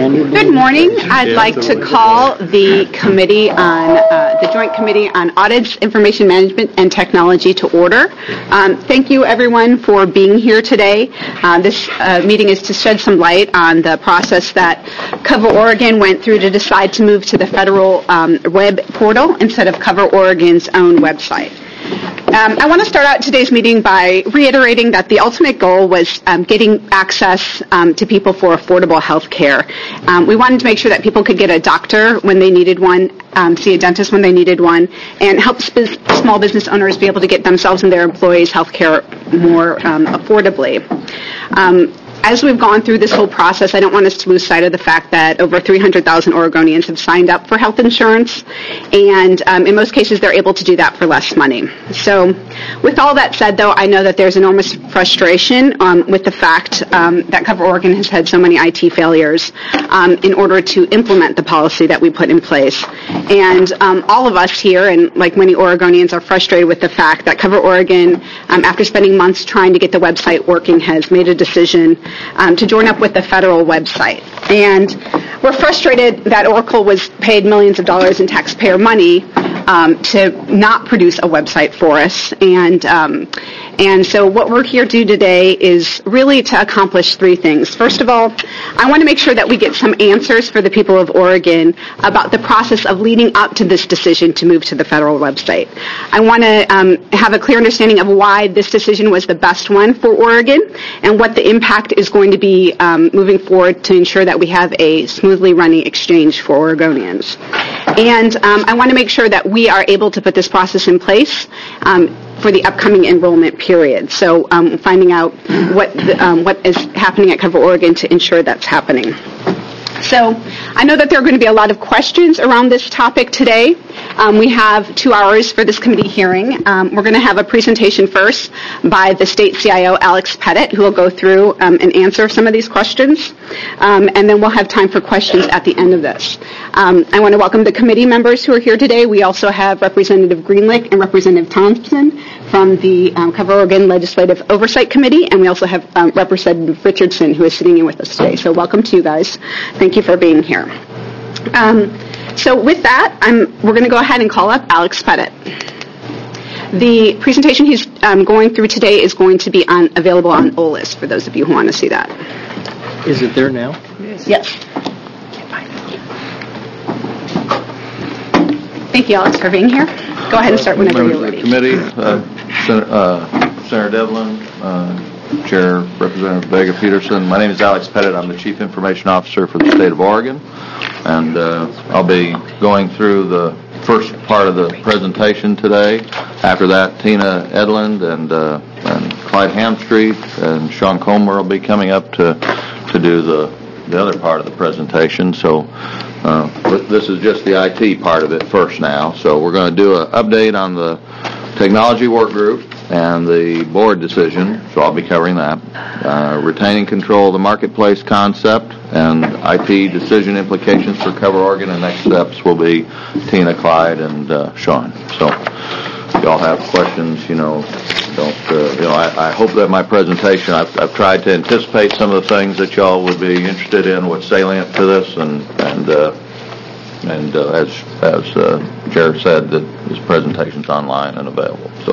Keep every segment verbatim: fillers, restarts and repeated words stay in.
Good morning. I'd like to call the committee on uh, the Joint Committee on Audits, Information Management, and Technology to order. Um, thank you, everyone, for being here today. Uh, this uh, meeting is to shed some light on the process that Cover Oregon went through to decide to move to the federal um, web portal instead of Cover Oregon's own website. Um, I want to start out today's meeting by reiterating that the ultimate goal was um, getting access um, to people for affordable health care. Um, we wanted to make sure that people could get a doctor when they needed one, um, see a dentist when they needed one, and help sp- small business owners be able to get themselves and their employees health care more um, affordably. Um, As we've gone through this whole process, I don't want us to lose sight of the fact that over three hundred thousand Oregonians have signed up for health insurance, and um, in most cases they're able to do that for less money. So with all that said, though, I know that there's enormous frustration um, with the fact um, that Cover Oregon has had so many I T failures um, in order to implement the policy that we put in place. And um, all of us here, and like many Oregonians, are frustrated with the fact that Cover Oregon, um, after spending months trying to get the website working, has made a decision Um, to join up with the federal website. And we're frustrated that Oracle was paid millions of dollars in taxpayer money um, to not produce a website for us. And um, and so what we're here to do today is really to accomplish three things. First of all, I want to make sure that we get some answers for the people of Oregon about the process of leading up to this decision to move to the federal website. I want to um, have a clear understanding of why this decision was the best one for Oregon and what the impact is going to be um, moving forward to ensure that we have a smoothly running exchange for Oregonians. And um, I want to make sure that we are able to put this process in place um, for the upcoming enrollment period. So um, finding out what the, um, what is happening at Cover Oregon to ensure that's happening. So I know that there are going to be a lot of questions around this topic today. Um, we have two hours for this committee hearing. Um, we're going to have a presentation first by the state C I O, Alex Pettit, who will go through um, and answer some of these questions. Um, and then we'll have time for questions at the end of this. Um, I want to welcome the committee members who are here today. We also have Representative Greenlick and Representative Thompson from the um, Cover Oregon Legislative Oversight Committee, and we also have um, Representative Richardson, who is sitting in with us today. So welcome to you guys. Thank you for being here. Um, so with that, I'm, we're going to go ahead and call up Alex Pettit. The presentation he's um, going through today is going to be on, available on O L I S for those of you who want to see that. Is it there now? Yes. Yes. Thank you, Alex, for being here. Go ahead and start whenever you're ready. Committee, uh, Senator, uh, Senator Devlin, uh, Chair Representative Vega Peterson. My name is Alex Pettit. I'm the Chief Information Officer for the state of Oregon, and uh, I'll be going through the first part of the presentation today. After that, Tina Edlund and, uh, and Clyde Hamstreet and Sean Comer will be coming up to to do the the other part of the presentation. So uh, this is just the I T part of it first now. So we're going to do an update on the technology work group and the board decision, so I'll be covering that. Uh, retaining control of the marketplace concept and I T decision implications for Cover Oregon, and next steps will be Tina, Clyde, and uh, Sean. So if y'all have questions, you know, don't, uh, you know, I, I hope that my presentation, I've, I've tried to anticipate some of the things that y'all would be interested in, what's salient to this, and, and, uh, and uh, as, as uh, Chair said, that this presentation's online and available. So,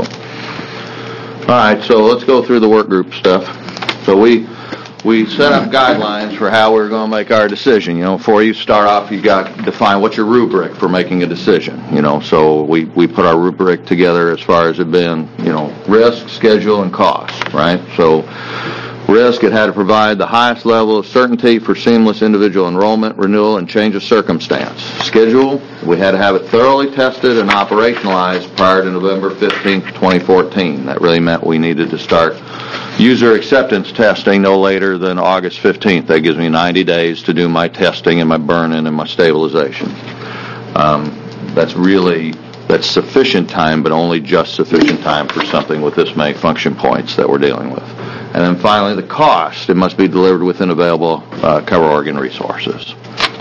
all right, so let's go through the work group stuff. So we we set up guidelines for how we're going to make our decision. You know, before you start off, you got to define what's your rubric for making a decision. You know, so we, we put our rubric together as far as it being, you know, risk, schedule, and cost, right? So risk, it had to provide the highest level of certainty for seamless individual enrollment, renewal, and change of circumstance. Schedule, we had to have it thoroughly tested and operationalized prior to November fifteenth, twenty fourteen. That really meant we needed to start user acceptance testing no later than August fifteenth. That gives me ninety days to do my testing and my burn-in and my stabilization. Um, that's really, that's sufficient time, but only just sufficient time for something with this many function points that we're dealing with. And then finally, the cost. It must be delivered within available uh, Cover Oregon resources.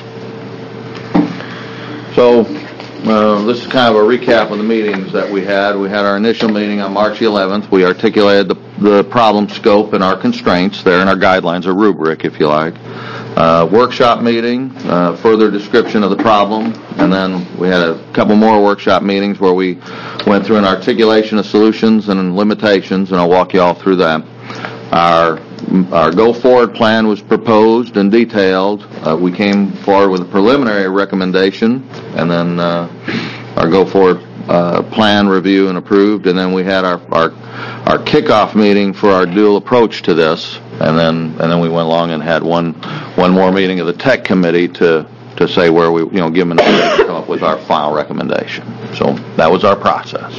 So uh, this is kind of a recap of the meetings that we had. We had our initial meeting on March eleventh. We articulated the, the problem scope and our constraints there, and our guidelines, a rubric, if you like. Uh, workshop meeting, uh, further description of the problem, and then we had a couple more workshop meetings where we went through an articulation of solutions and limitations, and I'll walk you all through that. Our our go-forward plan was proposed and detailed. Uh, we came forward with a preliminary recommendation, and then uh, our go-forward uh, plan review and approved, and then we had our, our our kickoff meeting for our dual approach to this, and then and then we went along and had one one more meeting of the tech committee to to say where we you know give them an opportunity to come up with our final recommendation. So that was our process.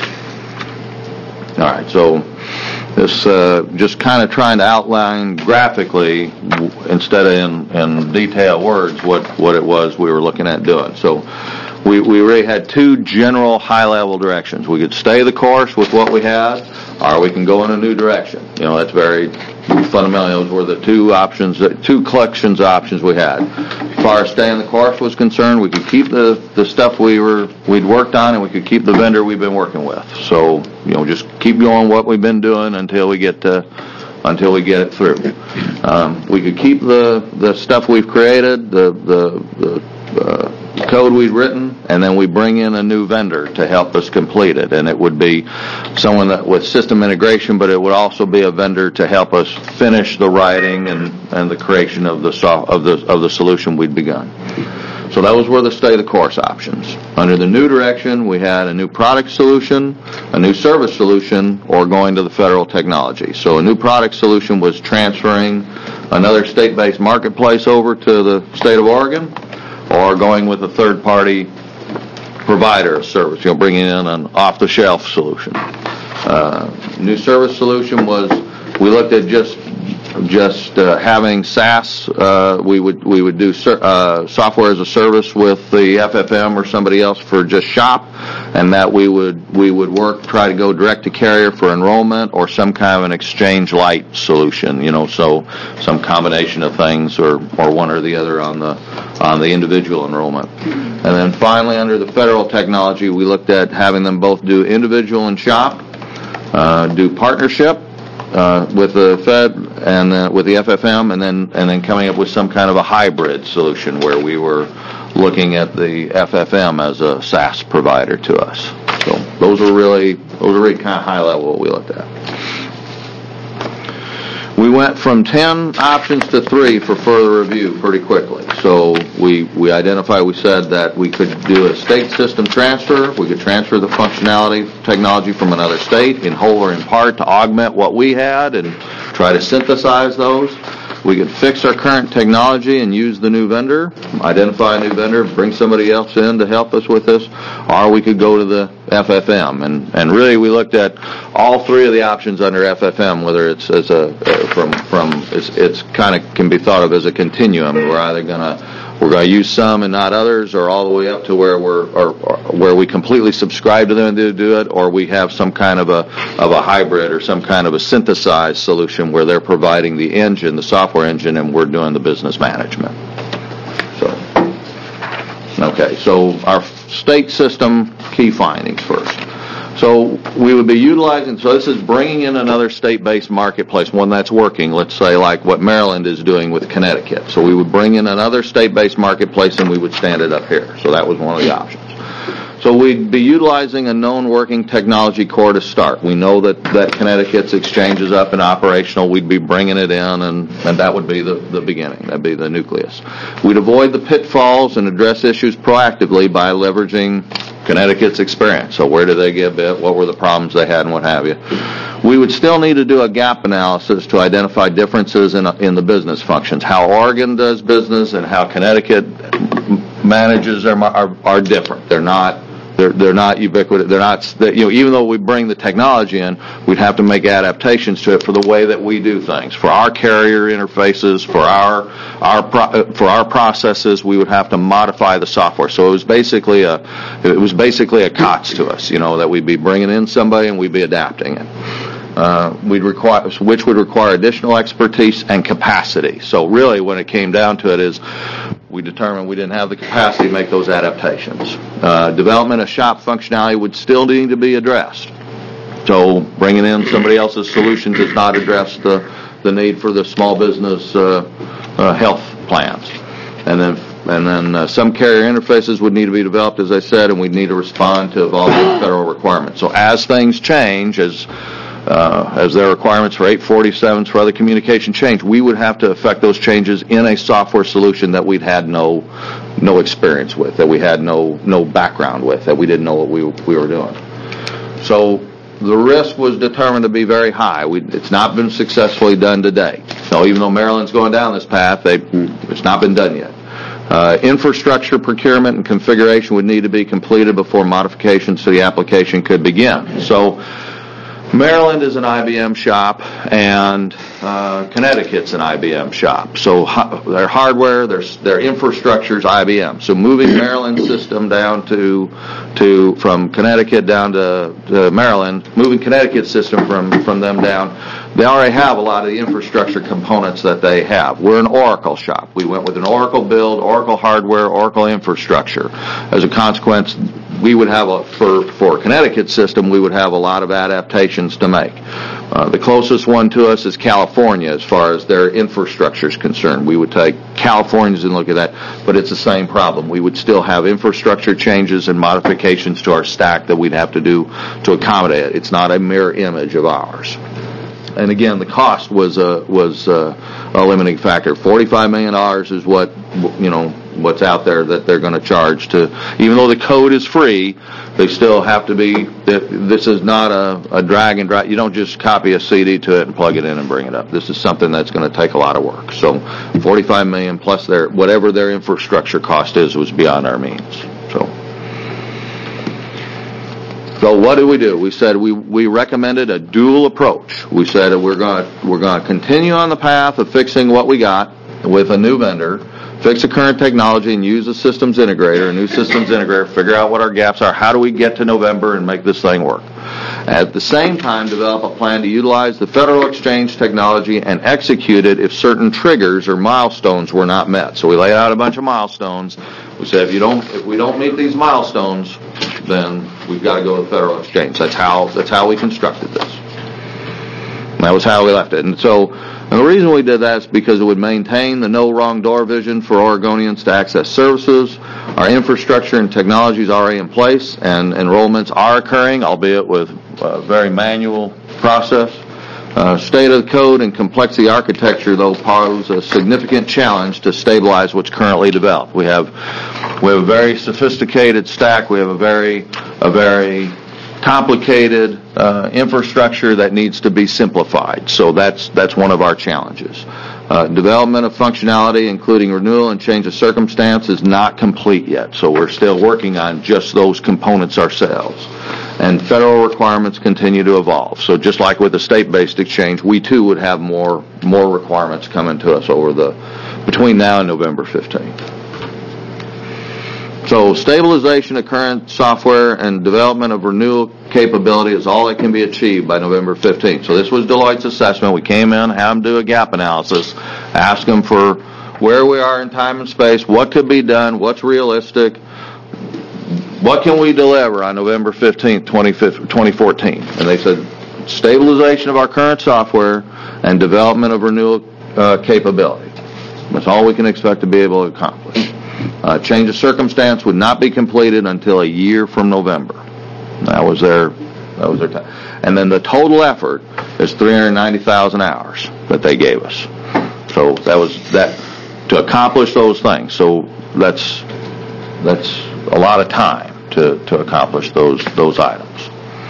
All right, so this uh, just kind of trying to outline graphically instead of in, in detailed words what, what it was we were looking at doing. So we, we really had two general high-level directions. We could stay the course with what we had, or we can go in a new direction. You know, that's very fundamental. Those were the two options, the two collections of options we had. As far as staying the course was concerned, we could keep the, the stuff we were, we'd worked on, and we could keep the vendor we've been working with. So, you know, just keep going what we've been doing until we get to, until we get it through. Um, we could keep the, the stuff we've created, the, the, the uh, code we'd written, and then we bring in a new vendor to help us complete it. And it would be someone that with system integration, but it would also be a vendor to help us finish the writing and, and the creation of the soft, of the of the solution we'd begun. So those were the stay the course options. Under the new direction, we had a new product solution, a new service solution, or going to the federal technology. So a new product solution was transferring another state-based marketplace over to the state of Oregon, or going with a third-party provider of service, you know, bringing in an off-the-shelf solution. Uh, new service solution was, we looked at just just uh, having SaaS. Uh, we would we would do ser- uh, software as a service with the F F M or somebody else for just shop, and that we would we would work try to go direct to carrier for enrollment or some kind of an exchange light solution. You know, so some combination of things, or or one or the other on the on the individual enrollment. And then finally, under the federal technology, we looked at having them both do individual and shop, uh, do partnership uh, with the Fed and uh, with the F F M, and then and then coming up with some kind of a hybrid solution where we were looking at the F F M as a SaaS provider to us. So those are really those are really kind of high level what we looked at. We went from ten options to three for further review pretty quickly. So we, we identified, we said that we could do a state system transfer. We could transfer the functionality, technology from another state in whole or in part to augment what we had and try to synthesize those. We could fix our current technology and use the new vendor, identify a new vendor, bring somebody else in to help us with this, or we could go to the F F M. And, and really we looked at all three of the options under F F M, whether it's as a, uh, from, from, it's, it's kind of can be thought of as a continuum. We're either going to, we're going to use some and not others, or all the way up to where we're, or, or where we completely subscribe to them to do it, or we have some kind of a, of a hybrid or some kind of a synthesized solution where they're providing the engine, the software engine, and we're doing the business management. So, okay, so our state system key findings first. So we would be utilizing, so this is bringing in another state-based marketplace, one that's working, let's say like what Maryland is doing with Connecticut. So we would bring in another state-based marketplace and we would stand it up here. So that was one of the options. So we'd be utilizing a known working technology core to start. We know that, that Connecticut's exchange is up and operational. We'd be bringing it in, and, and that would be the, the beginning. That'd be the nucleus. We'd avoid the pitfalls and address issues proactively by leveraging Connecticut's experience. So where did they get bit? What were the problems they had and what have you? We would still need to do a gap analysis to identify differences in, in the business functions. How Oregon does business and how Connecticut manages are, are, are different. They're not They're, they're not ubiquitous. They're not, you know, even though we bring the technology in, we'd have to make adaptations to it for the way that we do things. For our carrier interfaces, for our, our, pro, for our processes, we would have to modify the software. So it was basically a, it was basically a C O T S to us, you know, that we'd be bringing in somebody and we'd be adapting it. Uh, we'd require, which would require additional expertise and capacity. So really, when it came down to it, is we determined we didn't have the capacity to make those adaptations. Uh, development of shop functionality would still need to be addressed. So bringing in somebody else's solution does not address the, the need for the small business uh, uh, health plans. And then and then uh, some carrier interfaces would need to be developed, as I said, and we'd need to respond to evolving federal requirements. So as things change, as uh, as their requirements for eight forty-sevens for other communication change, we would have to affect those changes in a software solution that we'd had no no experience with, that we had no no background with, that we didn't know what we we were doing. So the risk was determined to be very high. We, it's not been successfully done to date. So even though Maryland's going down this path, they, it's not been done yet. Uh, infrastructure procurement and configuration would need to be completed before modifications to the application could begin. So Maryland is an I B M shop, and uh, Connecticut's an I B M shop. So ho- their hardware, their their infrastructure is I B M. So moving Maryland's system down to to from Connecticut down to, to Maryland, moving Connecticut's system from from them down, they already have a lot of the infrastructure components that they have. We're an Oracle shop. We went with an Oracle build, Oracle hardware, Oracle infrastructure. As a consequence, we would have a, for, for Connecticut's system, we would have a lot of adaptations to make. Uh, the closest one to us is California as far as their infrastructure is concerned. We would take California's and look at that, but it's the same problem. We would still have infrastructure changes and modifications to our stack that we'd have to do to accommodate it. It's not a mirror image of ours. And again, the cost was a was a, a limiting factor. Forty-five million dollars is what you know what's out there that they're going to charge to. Even though the code is free, they still have to be. This is not a, a drag and drop. You don't just copy a C D to it and plug it in and bring it up. This is something that's going to take a lot of work. So, forty-five million dollars plus their whatever their infrastructure cost is was beyond our means. So. So what did we do? We said we, we recommended a dual approach. We said we're going to we're going to continue on the path of fixing what we got with a new vendor, fix the current technology, and use a systems integrator, a new systems integrator, figure out what our gaps are. How do we get to November and make this thing work? At the same time, develop a plan to utilize the Federal Exchange technology and execute it if certain triggers or milestones were not met. So we laid out a bunch of milestones. We said if you don't, if we don't meet these milestones, then we've got to go to the Federal Exchange. That's how that's how we constructed this. And that was how we left it. And so, and the reason we did that is because it would maintain the no wrong door vision for Oregonians to access services. Our infrastructure and technology is already in place, and enrollments are occurring, albeit with a very manual process. Uh, state of the code and complexity architecture, though, pose a significant challenge to stabilize what's currently developed. We have we have a very sophisticated stack. We have a very a very complicated uh, infrastructure that needs to be simplified. So that's that's one of our challenges. Uh, development of functionality, including renewal and change of circumstance, is not complete yet. So we're still working on just those components ourselves. And federal requirements continue to evolve. So just like with the state-based exchange, we too would have more more requirements coming to us over the between now and November fifteenth. So stabilization of current software and development of renewal capability is all that can be achieved by November fifteenth. So this was Deloitte's assessment. We came in, had them do a gap analysis, ask them for where we are in time and space, what could be done, what's realistic, what can we deliver on November fifteenth, twenty fourteen. And they said stabilization of our current software and development of renewal uh, capability. That's all we can expect to be able to accomplish. Uh, change of circumstance would not be completed until a year from November. That was their, that was their time. And then the total effort is three hundred ninety thousand hours that they gave us. So that was that to accomplish those things. So that's that's a lot of time to, to accomplish those those items.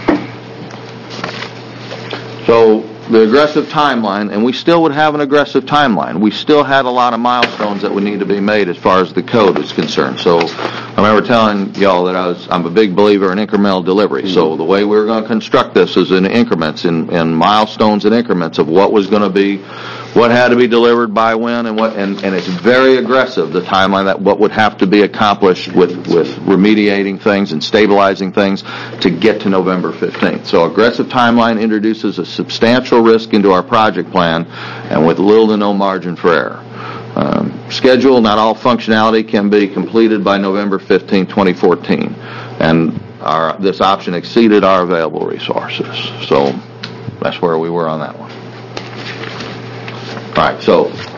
So the aggressive timeline, and we still would have an aggressive timeline. We still had a lot of milestones that would need to be made as far as the code is concerned. So I remember telling y'all that I was, I'm a big believer in incremental delivery. Mm-hmm. So the way we were going to construct this is in increments, in, in milestones and increments of what was going to be, what had to be delivered by when, and what, and, and it's very aggressive, the timeline, that what would have to be accomplished with, with remediating things and stabilizing things to get to November fifteenth. So aggressive timeline introduces a substantial risk into our project plan, and with little to no margin for error. Um, schedule, not all functionality can be completed by November fifteenth, twenty fourteen, and our, this option exceeded our available resources. So that's where we were on that one. All right, so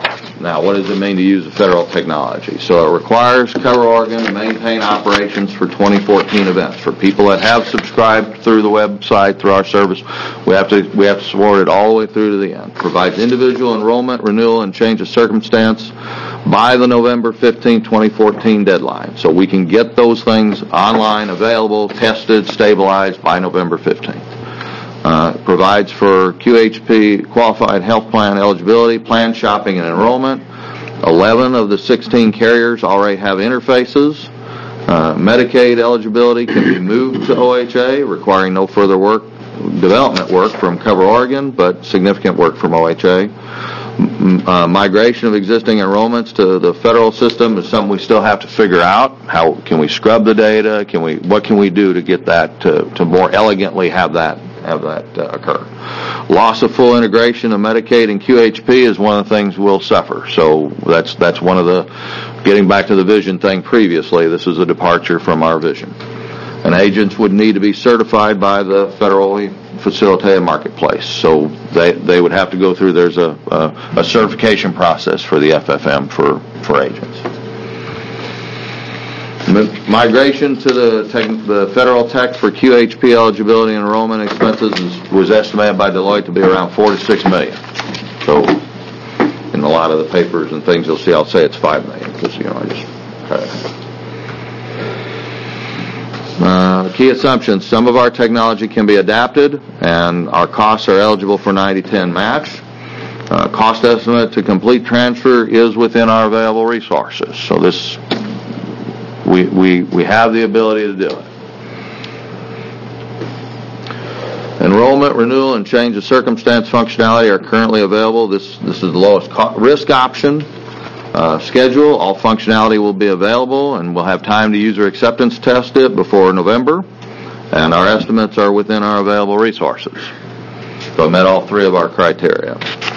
Now, what does it mean to use the federal technology? So it requires Cover Oregon to maintain operations for twenty fourteen events. For people that have subscribed through the website, through our service, we have to we have to support it all the way through to the end. Provides individual enrollment, renewal, and change of circumstance by the November fifteenth, twenty fourteen deadline. So we can get those things online, available, tested, stabilized by November fifteenth. Uh, provides for Q H P qualified health plan eligibility, plan shopping, and enrollment. eleven of the sixteen carriers already have interfaces. Uh, Medicaid eligibility can be moved to O H A, requiring no further work, development work from Cover Oregon, but significant work from O H A. M- uh, migration of existing enrollments to the federal system is something we still have to figure out. How can we scrub the data? Can we? What can we do to get that to, to more elegantly have that have that uh, occur? Loss of full integration of Medicaid and Q H P is one of the things we'll suffer. So that's that's one of the, getting back to the vision thing previously, this is a departure from our vision. And agents would need to be certified by the federally facilitated marketplace. So they they would have to go through, there's a, a, a certification process for the F F M for, for agents. Migration to the tech, the federal tech for Q H P eligibility and enrollment expenses is, was estimated by Deloitte to be around four to six million. So in a lot of the papers and things you'll see, I'll say it's five million because you know I just okay. Uh, key assumptions: some of our technology can be adapted, and our costs are eligible for ninety ten match. Uh, cost estimate to complete transfer is within our available resources. So this. We, we, we have the ability to do it. Enrollment, renewal, and change of circumstance functionality are currently available. This, this is the lowest co- risk option. Uh, schedule, all functionality will be available, and we'll have time to user acceptance test it before November. And our estimates are within our available resources. So I met all three of our criteria.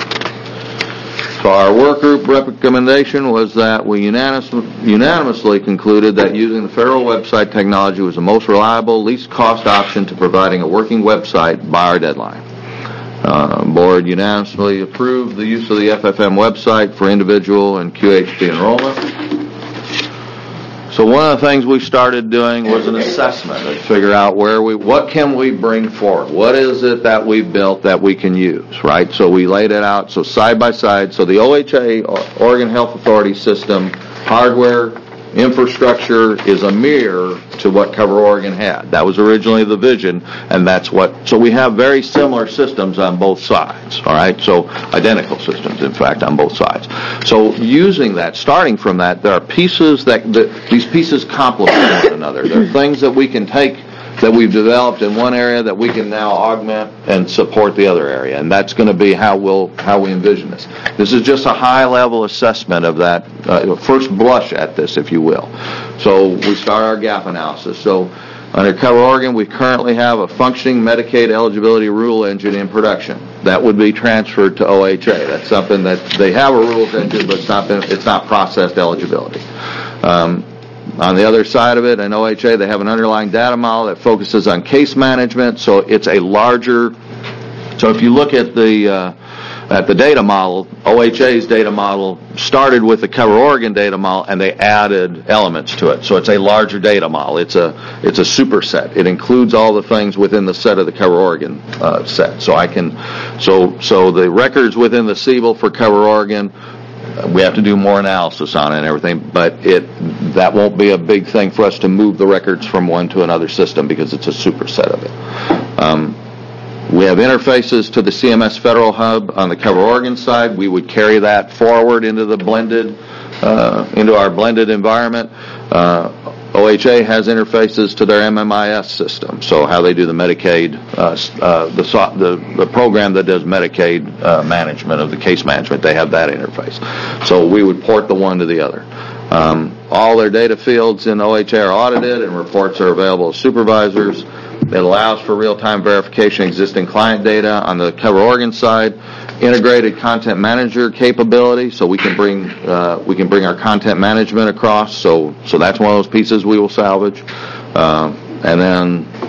So our work group recommendation was that we unanimous, unanimously concluded that using the federal website technology was the most reliable, least cost option to providing a working website by our deadline. Uh, board unanimously approved the use of the F F M website for individual and Q H P enrollment. So one of the things we started doing was an assessment to figure out where we, what can we bring forward? What is it that we've built that we can use, right? So we laid it out, so side by side. So the O H A, Oregon Health Authority system, hardware, infrastructure is a mirror to what Cover Oregon had. That was originally the vision, and that's what, so we have very similar systems on both sides, all right? So identical systems, in fact, on both sides. So using that, starting from that, there are pieces that, that these pieces complement one another. There are things that we can take that we've developed in one area that we can now augment and support the other area, and that's going to be how we'll how we envision this. This is just a high-level assessment of that, uh, first blush at this, if you will. So we start our gap analysis. So under Cover Oregon, we currently have a functioning Medicaid eligibility rule engine in production. That would be transferred to O H A. That's something that they have a rules engine, but it's not been, it's not processed eligibility. Um, On the other side of it, in O H A, they have an underlying data model that focuses on case management, so it's a larger, so if you look at the uh, at the data model, O H A's data model started with the Cover Oregon data model, and they added elements to it, so it's a larger data model. It's a it's a superset. It includes all the things within the set of the Cover Oregon uh, set. So I can, so so the records within the S E B L for Cover Oregon, we have to do more analysis on it and everything, but it that won't be a big thing for us to move the records from one to another system because it's a superset of it. Um, we have interfaces to the C M S Federal Hub on the Cover Oregon side. We would carry that forward into the blended, uh, into our blended environment. Uh, O H A has interfaces to their M M I S system, so how they do the Medicaid, uh, uh, the, the the program that does Medicaid uh, management of the case management, they have that interface. So we would port the one to the other. Um, all their data fields in O H A are audited, and reports are available to supervisors. It allows for real-time verification of existing client data on the Cover Oregon side. Integrated content manager capability, so we can bring uh, we can bring our content management across. So so that's one of those pieces we will salvage. Uh, and then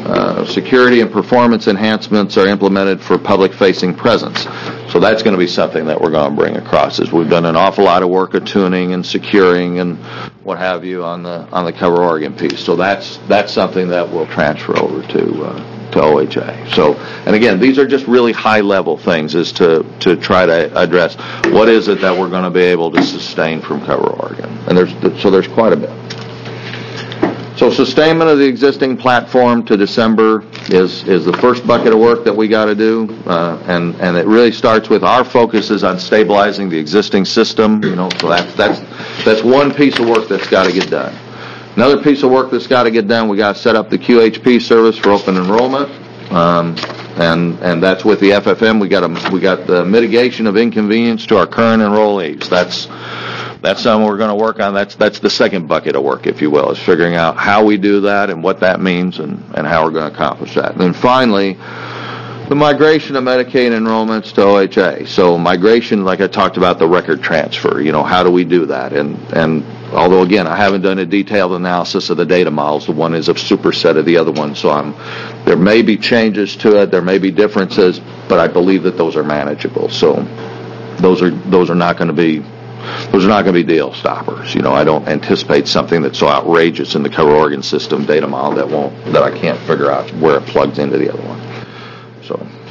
uh, security and performance enhancements are implemented for public-facing presence. So that's going to be something that we're going to bring across. Is we've done an awful lot of work of tuning and securing and what have you on the on the Cover Oregon piece. So that's that's something that will transfer over to uh, to O H A. So, and again, these are just really high-level things, is to to try to address what is it that we're going to be able to sustain from Cover Oregon. And there's so there's quite a bit. So sustainment of the existing platform to December is is the first bucket of work that we got to do, uh, and and it really starts with our focus is on stabilizing the existing system. You know, so that's that's that's one piece of work that's got to get done. Another piece of work that's got to get done, we got to set up the Q H P service for open enrollment, um, and and that's with the F F M. We got a, we got the mitigation of inconvenience to our current enrollees. That's That's something we're going to work on. That's that's the second bucket of work, if you will, is figuring out how we do that and what that means and, and how we're going to accomplish that. And then finally, the migration of Medicaid enrollments to O H A. So migration, like I talked about, the record transfer, you know, how do we do that? And and although, again, I haven't done a detailed analysis of the data models. The one is a superset of the other one, so I'm, there may be changes to it, there may be differences, but I believe that those are manageable. So those are those are not going to be Those are not going to be deal stoppers. You know, I don't anticipate something that's so outrageous in the Cover Oregon system data model that won't that I can't figure out where it plugs into the other one. So,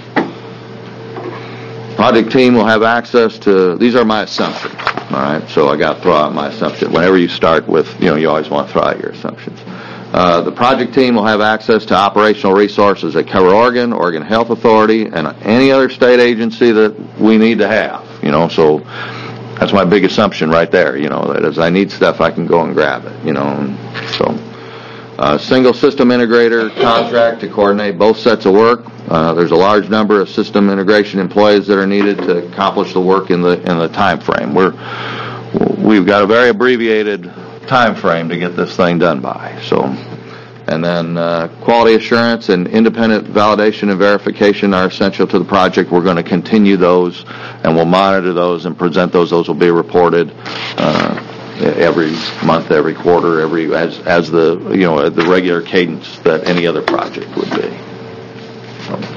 project team will have access to. These are my assumptions. All right, so I got to throw out my assumption. Whenever you start with, you know, you always want to throw out your assumptions. Uh, the project team will have access to operational resources at Cover Oregon, Oregon Health Authority, and any other state agency that we need to have. You know, so. That's my big assumption right there, you know, that as I need stuff, I can go and grab it, you know. So, uh, single system integrator contract to coordinate both sets of work. Uh, there's a large number of system integration employees that are needed to accomplish the work in the in the time frame. We're we've got a very abbreviated time frame to get this thing done by. So, and then uh, quality assurance and independent validation and verification are essential to the project. We're going to continue those, and we'll monitor those and present those. Those will be reported uh, every month, every quarter, every as as the you know the regular cadence that any other project would be. So.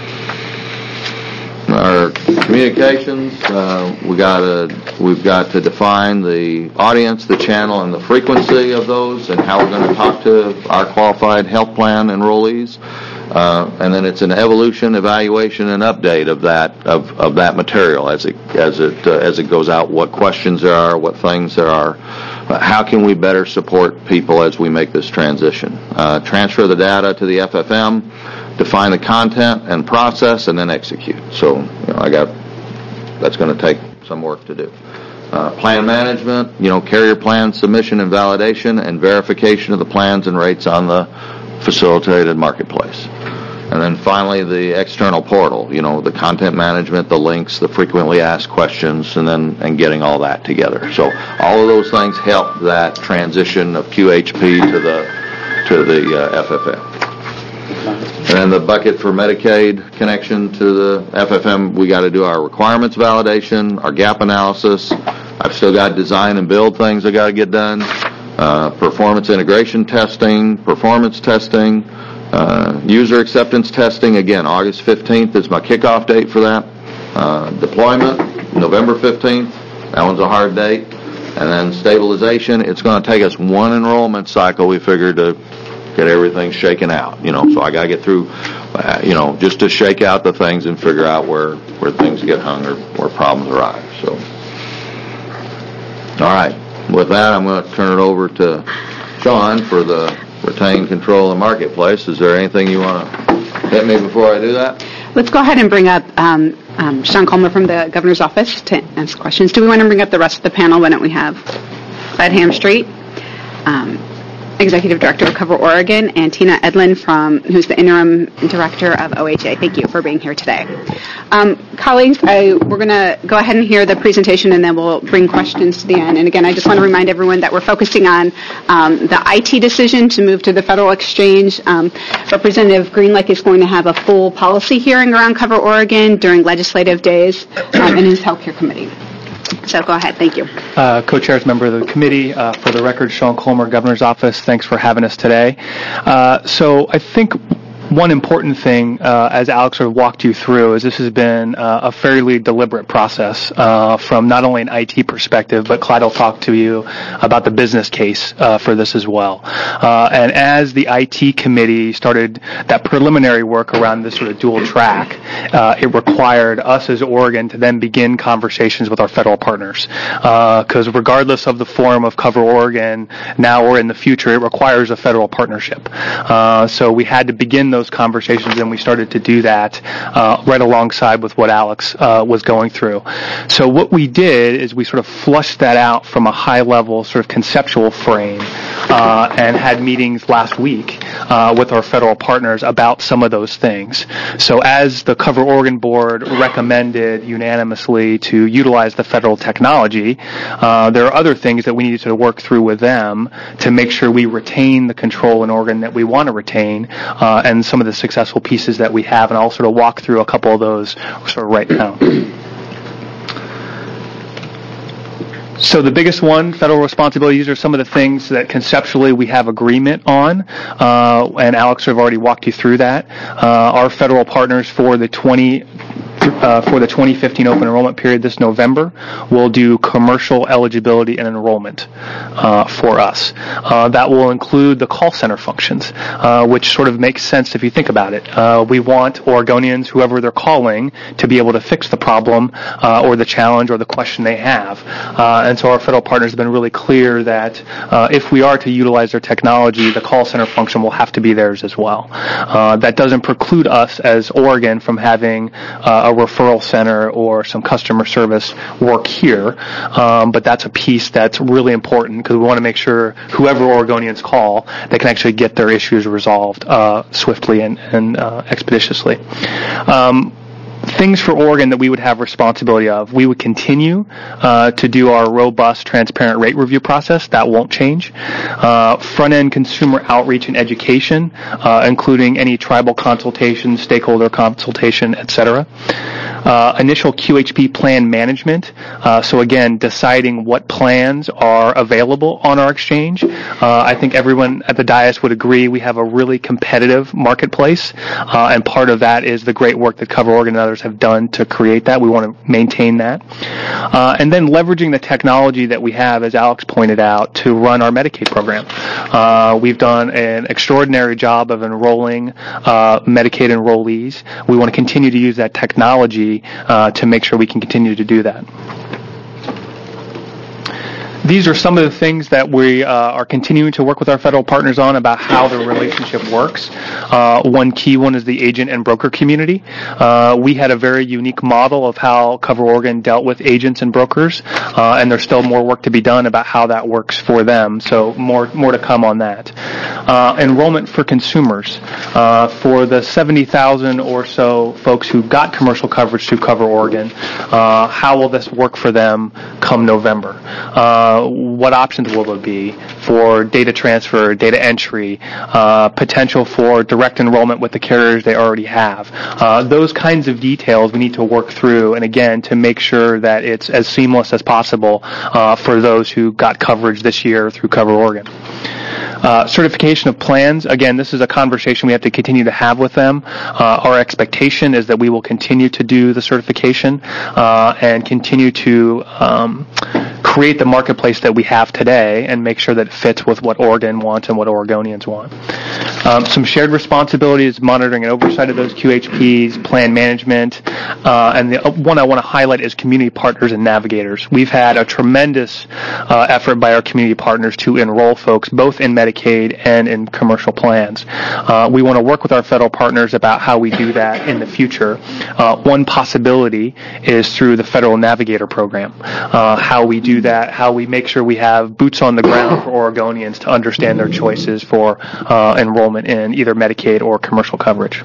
Our communications, uh, we got to we've got to define the audience, the channel, and the frequency of those, and how we're going to talk to our qualified health plan enrollees. Uh, and then it's an evolution, evaluation, and update of that of, of that material as it as it uh, as it goes out. What questions there are, what things there are. How can we better support people as we make this transition? Uh, transfer the data to the F F M. Define the content and process, and then execute. So, you know, I got that's going to take some work to do. Uh, plan management, you know, carrier plan submission and validation, and verification of the plans and rates on the facilitated marketplace. And then finally, the external portal, you know, the content management, the links, the frequently asked questions, and then and getting all that together. So, all of those things help that transition of Q H P to the to the uh, F F M. And then the bucket for Medicaid connection to the F F M, we got to do our requirements validation, our gap analysis. I've still got design and build things I got to get done. Uh, performance integration testing, performance testing, uh, user acceptance testing. Again, August fifteenth is my kickoff date for that. Uh, deployment, November fifteenth. That one's a hard date. And then stabilization, it's going to take us one enrollment cycle, we figured, to get everything shaken out, you know. So I got to get through, uh, you know, just to shake out the things and figure out where, where things get hung or where problems arise. So, all right. With that, I'm going to turn it over to Sean for the retain control of the marketplace. Is there anything you want to hit me before I do that? Let's go ahead and bring up um, um, Sean Colmer from the Governor's Office to ask questions. Do we want to bring up the rest of the panel? Why don't we have Fred Hamstreet, um, Executive Director of Cover Oregon, and Tina Edlin, from who's the Interim Director of O H A. Thank you for being here today. Um, colleagues, I, we're going to go ahead and hear the presentation, and then we'll bring questions to the end. And again, I just want to remind everyone that we're focusing on um, the I T decision to move to the Federal Exchange. Um, Representative Greenlake is going to have a full policy hearing around Cover Oregon during legislative days um, in his Healthcare Committee. So go ahead. Thank you. Uh, Co-chairs, member of the committee, uh, for the record, Sean Colmer, Governor's Office. Thanks for having us today. Uh, so I think one important thing, uh, as Alex sort of walked you through, is this has been uh, a fairly deliberate process uh, from not only an I T perspective, but Clyde will talk to you about the business case uh, for this as well. Uh, and as the I T committee started that preliminary work around this sort of dual track, uh, it required us as Oregon to then begin conversations with our federal partners. Because uh, regardless of the form of Cover Oregon, now or in the future, it requires a federal partnership. Uh, so we had to begin those conversations, and we started to do that uh, right alongside with what Alex uh, was going through. So what we did is we sort of flushed that out from a high-level sort of conceptual frame uh, and had meetings last week uh, with our federal partners about some of those things. So as the Cover Oregon board recommended unanimously to utilize the federal technology, uh, there are other things that we needed to work through with them to make sure we retain the control in Oregon that we want to retain, uh, and some of the successful pieces that we have, and I'll sort of walk through a couple of those sort of right now. So the biggest one, federal responsibilities, are some of the things that conceptually we have agreement on, uh, and Alex have already walked you through that. Uh, our federal partners for the twenty Uh, for the twenty fifteen open enrollment period this November, we'll do commercial eligibility and enrollment uh, for us. Uh, that will include the call center functions, uh, which sort of makes sense if you think about it. Uh, we want Oregonians, whoever they're calling, to be able to fix the problem uh, or the challenge or the question they have. Uh, and so our federal partners have been really clear that uh, if we are to utilize their technology, the call center function will have to be theirs as well. Uh, that doesn't preclude us as Oregon from having uh, a referral center or some customer service work here, um, but that's a piece that's really important because we want to make sure whoever Oregonians call, they can actually get their issues resolved uh, swiftly and, and uh, expeditiously. Um, Things for Oregon that we would have responsibility of. We would continue uh, to do our robust, transparent rate review process. That won't change. Uh, front-end consumer outreach and education, uh, including any tribal consultation, stakeholder consultation, et cetera. Uh, initial Q H P plan management. Uh, so again, deciding what plans are available on our exchange. Uh, I think everyone at the dais would agree we have a really competitive marketplace, uh, and part of that is the great work that Cover Oregon and others have done to create that. We want to maintain that. Uh, and then leveraging the technology that we have, as Alex pointed out, to run our Medicaid program. Uh, we've done an extraordinary job of enrolling uh, Medicaid enrollees. We want to continue to use that technology uh, to make sure we can continue to do that. These are some of the things that we uh, are continuing to work with our federal partners on about how the relationship works. Uh, one key one is the agent and broker community. Uh, we had a very unique model of how Cover Oregon dealt with agents and brokers, uh, and there's still more work to be done about how that works for them, so more more to come on that. Uh, enrollment for consumers. Uh, for the seventy thousand or so folks who got commercial coverage through Cover Oregon, uh, how will this work for them come November? Uh, Uh, what options will there be for data transfer, data entry, uh, potential for direct enrollment with the carriers they already have? Uh, those kinds of details we need to work through, and again, to make sure that it's as seamless as possible uh, for those who got coverage this year through Cover Oregon. Uh, certification of plans, again, this is a conversation we have to continue to have with them. Uh, our expectation is that we will continue to do the certification uh, and continue to um, create the marketplace that we have today and make sure that it fits with what Oregon wants and what Oregonians want. Um, some shared responsibilities, monitoring and oversight of those Q H Ps, plan management, uh, and the one I want to highlight is community partners and navigators. We've had a tremendous uh, effort by our community partners to enroll folks both in Medicaid and in commercial plans. Uh, we want to work with our federal partners about how we do that in the future. Uh, one possibility is through the Federal Navigator Program, uh, how we do that, how we make sure we have boots on the ground for Oregonians to understand their choices for uh, enrollment in either Medicaid or commercial coverage.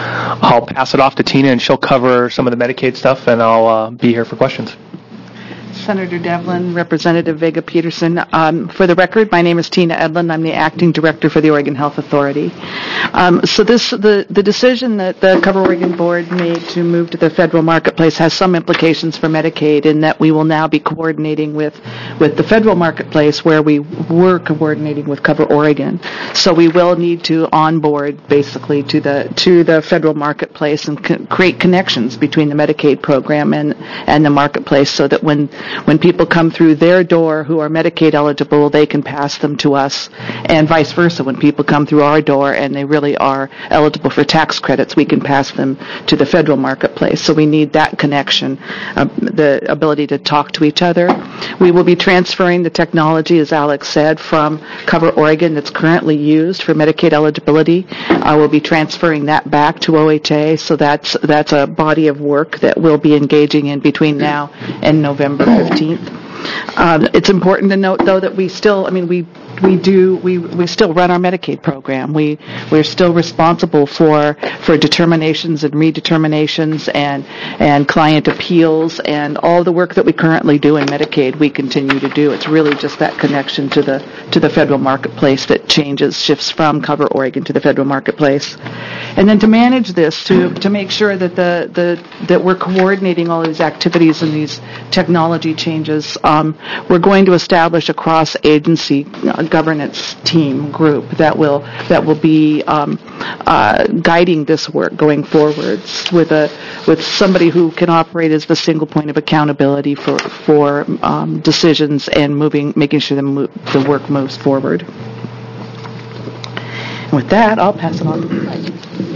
I'll pass it off to Tina, and she'll cover some of the Medicaid stuff, and I'll uh, be here for questions. Senator Devlin, Representative Vega Peterson. Um, for the record, my name is Tina Edlin. I'm the acting director for the Oregon Health Authority. Um, so this, the, the decision that the Cover Oregon Board made to move to the federal marketplace has some implications for Medicaid in that we will now be coordinating with, with the federal marketplace where we were coordinating with Cover Oregon. So we will need to onboard basically to the, to the federal marketplace and co- create connections between the Medicaid program and, and the marketplace so that when When people come through their door who are Medicaid eligible, they can pass them to us, and vice versa. When people come through our door and they really are eligible for tax credits, we can pass them to the federal marketplace. So we need that connection, uh, the ability to talk to each other. We will be transferring the technology, as Alex said, from Cover Oregon that's currently used for Medicaid eligibility. Uh, we'll be transferring that back to O H A, so that's that's a body of work that we'll be engaging in between now and November fifteenth. Um, it's important to note, though, that we still, I mean, we we do we we still run our Medicaid program. We we're still responsible for for determinations and redeterminations and and client appeals and all the work that we currently do in Medicaid. We continue to do. It's really just that connection to the to the federal marketplace that changes, shifts from Cover Oregon to the federal marketplace. And then to manage this, to to make sure that the the that we're coordinating all these activities and these technology changes, um, we're going to establish a cross-agency uh, governance team group that will that will be um, uh, guiding this work going forwards with a with somebody who can operate as the single point of accountability for for um, decisions and moving, making sure the mo- the work moves forward. And with that, I'll pass it on to Mike.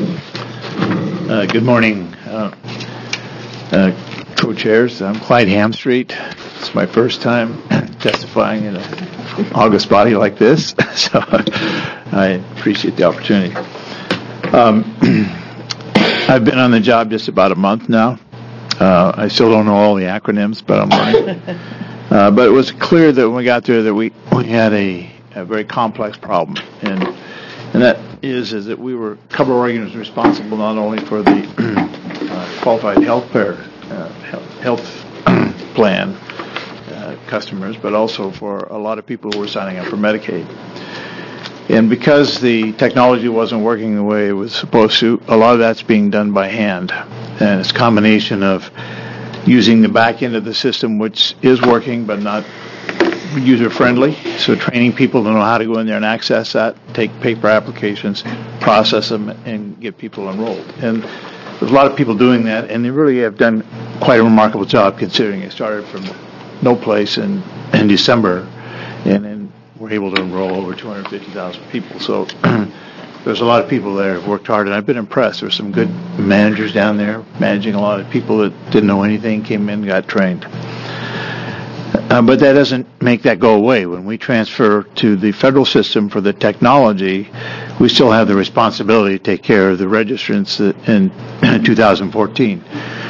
Uh, good morning, uh, uh, co-chairs. I'm Clyde Hamstreet. It's my first time testifying in an August body like this, so I appreciate the opportunity. Um, I've been on the job just about a month now. Uh, I still don't know all the acronyms, but I'm learning. Uh, but it was clear that when we got there that we, we had a, a very complex problem, and and that is is that we were Cover Oregon was responsible not only for the uh, qualified health care uh, health plan uh, customers, but also for a lot of people who were signing up for Medicaid. And because the technology wasn't working the way it was supposed to, a lot of that's being done by hand. And it's a combination of using the back end of the system, which is working but not user-friendly. So training people to know how to go in there and access that, take paper applications, process them, and get people enrolled. And there's a lot of people doing that, and they really have done quite a remarkable job considering it started from no place in, in December, and then we're able to enroll over two hundred fifty thousand people. So there's a lot of people there who've worked hard, and I've been impressed. There's some good managers down there managing a lot of people that didn't know anything, came in, got trained. Uh, but that doesn't make that go away. When we transfer to the federal system for the technology, we still have the responsibility to take care of the registrants in two thousand fourteen.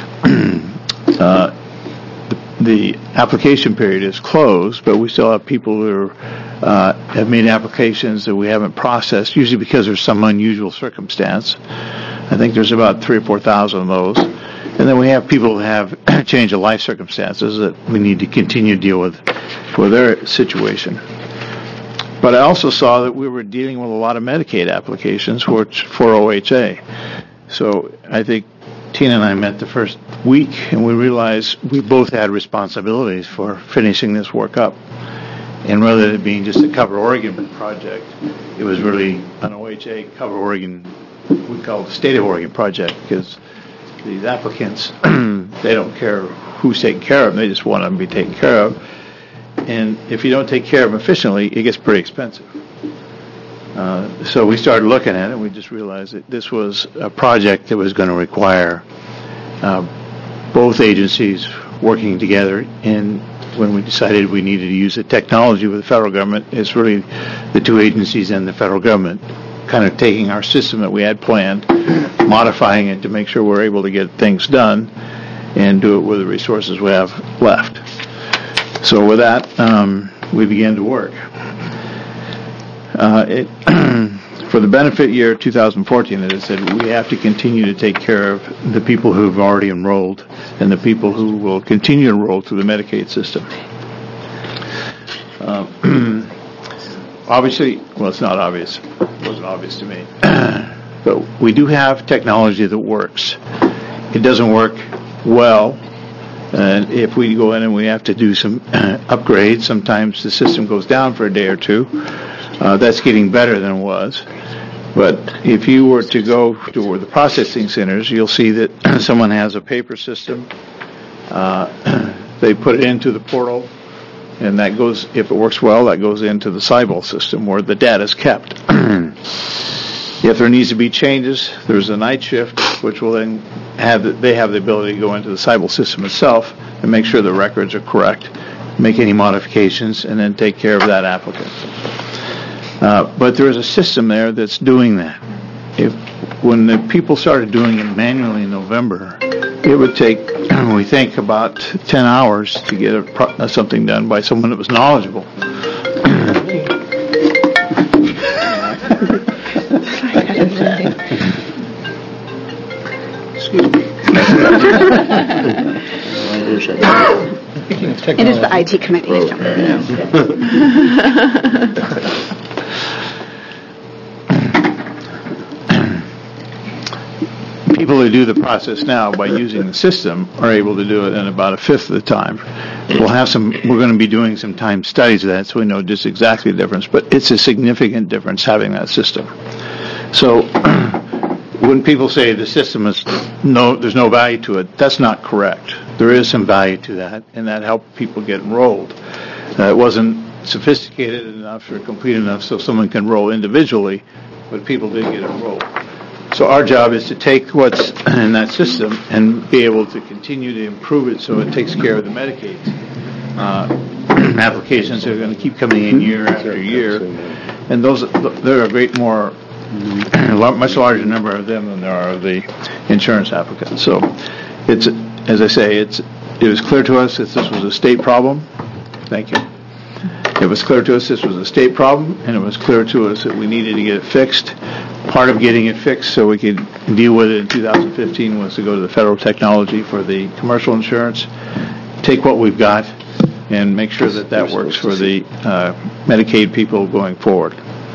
uh, the, the application period is closed, but we still have people who are, uh, have made applications that we haven't processed, usually because there's some unusual circumstance. I think there's about three or four thousand of those. And then we have people who have change of life circumstances that we need to continue to deal with for their situation. But I also saw that we were dealing with a lot of Medicaid applications which for O H A. So I think Tina and I met the first week, and we realized we both had responsibilities for finishing this work up. And rather than it being just a Cover Oregon project, it was really an O H A Cover Oregon, we call it the State of Oregon project, because these applicants, they don't care who's taking care of them, they just want them to be taken care of. And if you don't take care of them efficiently, it gets pretty expensive. Uh, so we started looking at it, and we just realized that this was a project that was going to require uh, both agencies working together. And when we decided we needed to use the technology with the federal government, it's really the two agencies and the federal government kind of taking our system that we had planned, modifying it to make sure we're able to get things done and do it with the resources we have left. So with that, um, we began to work. Uh, it for the benefit year two thousand fourteen, as I said, we have to continue to take care of the people who have already enrolled and the people who will continue to enroll through the Medicaid system. Uh, obviously, well, it's not obvious. It wasn't obvious to me. But we do have technology that works. It doesn't work well. And if we go in and we have to do some uh, upgrades, sometimes the system goes down for a day or two. Uh, that's getting better than it was. But if you were to go to the processing centers, you'll see that someone has a paper system. Uh, they put it into the portal, and that goes, if it works well, that goes into the Cybol system where the data is kept. If there needs to be changes, there's a night shift, which will then have the, they have the ability to go into the Cybol system itself and make sure the records are correct, make any modifications, and then take care of that applicant. Uh, but there is a system there that's doing that. If when the people started doing it manually in November, it would take, we think, about ten hours to get a pro- uh, something done by someone that was knowledgeable. Excuse me. It is the I T committee. People who do the process now by using the system are able to do it in about a fifth of the time. We'll have some, we're going to be doing some time studies of that so we know just exactly the difference, but it's a significant difference having that system. So when people say the system is no, there's no value to it, that's not correct. There is some value to that, and that helped people get enrolled. Uh, it wasn't sophisticated enough or complete enough so someone can enroll individually, but people did get enrolled. So our job is to take what's in that system and be able to continue to improve it so it takes care of the Medicaid uh, applications that are going to keep coming in year after year. And those, there are a great more, much larger number of them than there are of the insurance applicants. So it's, as I say, it's it was clear to us that this was a state problem. Thank you. It was clear to us this was a state problem, and it was clear to us that we needed to get it fixed. Part of getting it fixed so we could deal with it in two thousand fifteen was to go to the federal technology for the commercial insurance, take what we've got, and make sure that that works for the uh, Medicaid people going forward.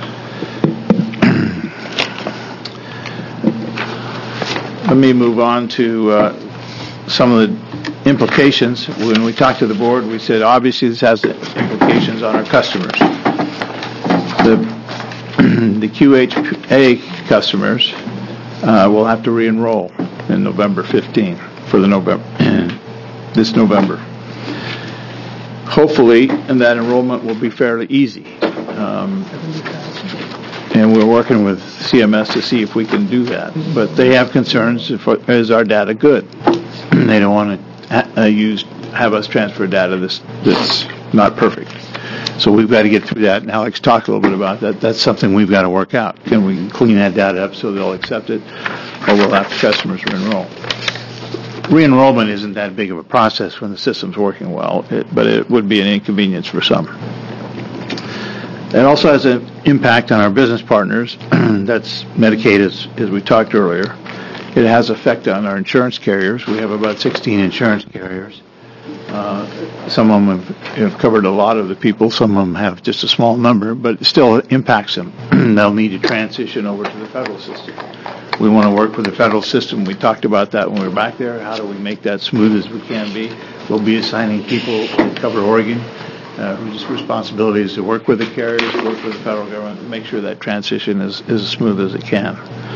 Let me move on to uh, some of the implications. When we talked to the board, we said obviously this has implications on our customers. The the Q H A customers uh, will have to re-enroll in November fifteenth for the November this November. Hopefully, and that enrollment will be fairly easy. Um, and we're working with C M S to see if we can do that. But they have concerns: if, is our data good? They don't want to uh, use have us transfer data that's that's not perfect. So we've got to get through that, and Alex talked a little bit about that. That's something we've got to work out. Can we clean that data up so they'll accept it, or we'll have customers re-enroll? Re-enrollment isn't that big of a process when the system's working well, it, but it would be an inconvenience for some. It also has an impact on our business partners. That's Medicaid, as, as we talked earlier. It has effect on our insurance carriers. We have about sixteen insurance carriers. Uh, some of them have, have covered a lot of the people. Some of them have just a small number, but it still impacts them. They'll need to transition over to the federal system. We want to work with the federal system. We talked about that when we were back there. How do we make that smooth as we can be? We'll be assigning people to cover Oregon, uh, whose responsibility is to work with the carriers, work with the federal government, to make sure that transition is, is as smooth as it can.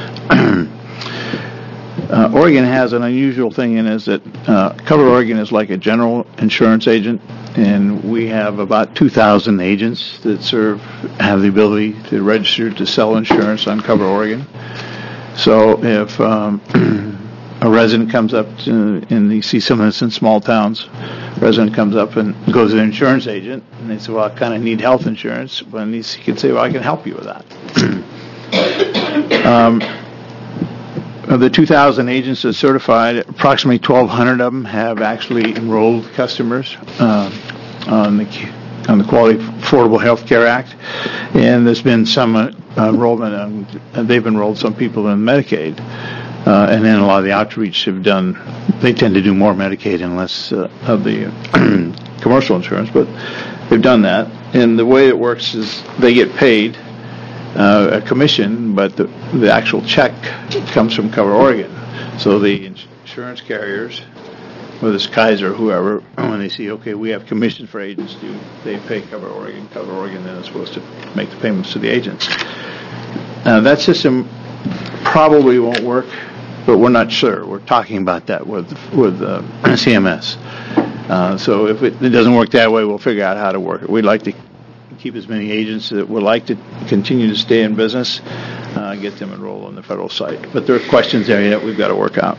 Uh, Oregon has an unusual thing in is that uh, Cover Oregon is like a general insurance agent, and we have about two thousand agents that serve, have the ability to register to sell insurance on Cover Oregon. So if um, a resident comes up to, and you see some of this in small towns, a resident comes up and goes to an insurance agent, and they say, well, I kind of need health insurance, but he can say, well, I can help you with that. um, Of the two thousand agents that are certified, approximately twelve hundred of them have actually enrolled customers uh, on the on the Quality Affordable Health Care Act, and there's been some uh, enrollment. On, they've enrolled some people in Medicaid, uh, and then a lot of the outreach have done. They tend to do more Medicaid and less uh, of the uh, commercial insurance, but they've done that. And the way it works is they get paid uh, a commission, but the, the actual check comes from Cover Oregon. So the insurance carriers, whether it's Kaiser or whoever, when they see, okay, we have commissions for agents due, they pay Cover Oregon. Cover Oregon then is supposed to make the payments to the agents. Uh, that system probably won't work, but we're not sure. We're talking about that with with uh, C M S. Uh, so if it, it doesn't work that way, we'll figure out how to work it. We'd like to keep as many agents that would like to continue to stay in business, uh, get them enrolled on the federal site. But there are questions there that we've got to work out.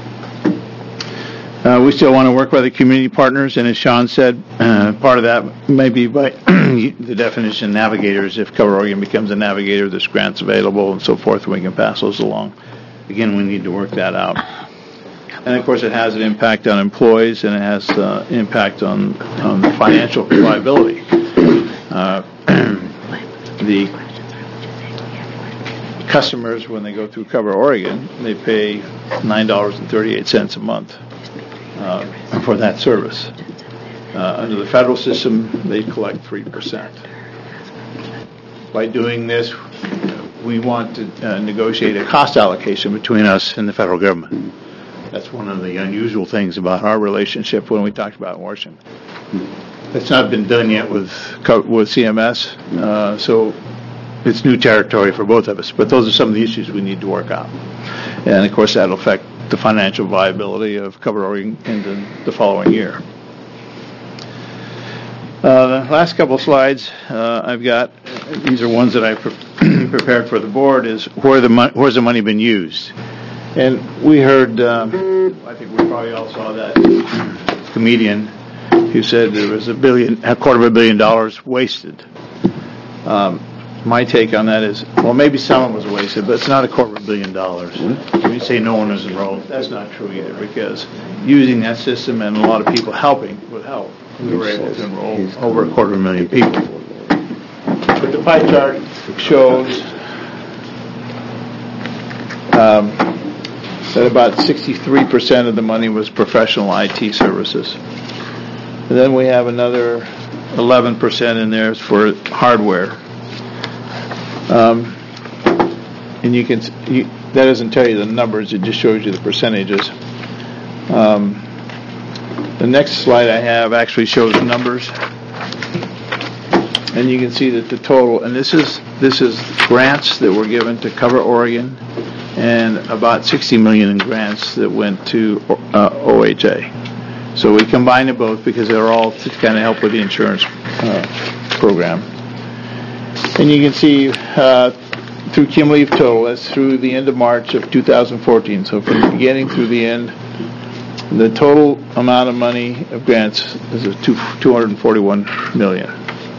Uh, we still want to work with the community partners, and as Sean said, uh, part of that may be by the definition navigators. If Cover Oregon becomes a navigator, there's grants available and so forth, and we can pass those along. Again, we need to work that out. And of course, it has an impact on employees, and it has uh, impact on, on financial liability. Uh, the customers, when they go through Cover Oregon, they pay nine dollars and thirty-eight cents a month uh, for that service. Uh, under the federal system, they collect three percent. By doing this, we want to uh, negotiate a cost allocation between us and the federal government. That's one of the unusual things about our relationship when we talked about Washington. It's not been done yet with with C M S, uh, so it's new territory for both of us. But those are some of the issues we need to work out. And, of course, that will affect the financial viability of Cover Oregon in the, the following year. Uh, the last couple of slides uh, I've got, these are ones that I pre- prepared for the board, is where the mo- where's the money been used? And we heard, um, I think we probably all saw that comedian who said there was a billion, a quarter of a billion dollars wasted. Um, my take on that is, well, maybe some of it was wasted, but it's not a quarter of a billion dollars. When you say no one was enrolled, that's not true either, because using that system and a lot of people helping with help, we were able to enroll over a quarter of a million people. But the pie chart shows um, that about sixty-three percent of the money was professional I T services. And then we have another eleven percent in there for hardware. Um, and you can, you, that doesn't tell you the numbers, it just shows you the percentages. Um, the next slide I have actually shows numbers. And you can see that the total, and this is this is grants that were given to Cover Oregon, and about sixty million in grants that went to uh, O H A. So we combined them both because they're all to kind of help with the insurance uh, program. And you can see uh, through cumulative total, that's through the end of March of two thousand fourteen. So from the beginning through the end, the total amount of money of grants is a two, two hundred forty-one million.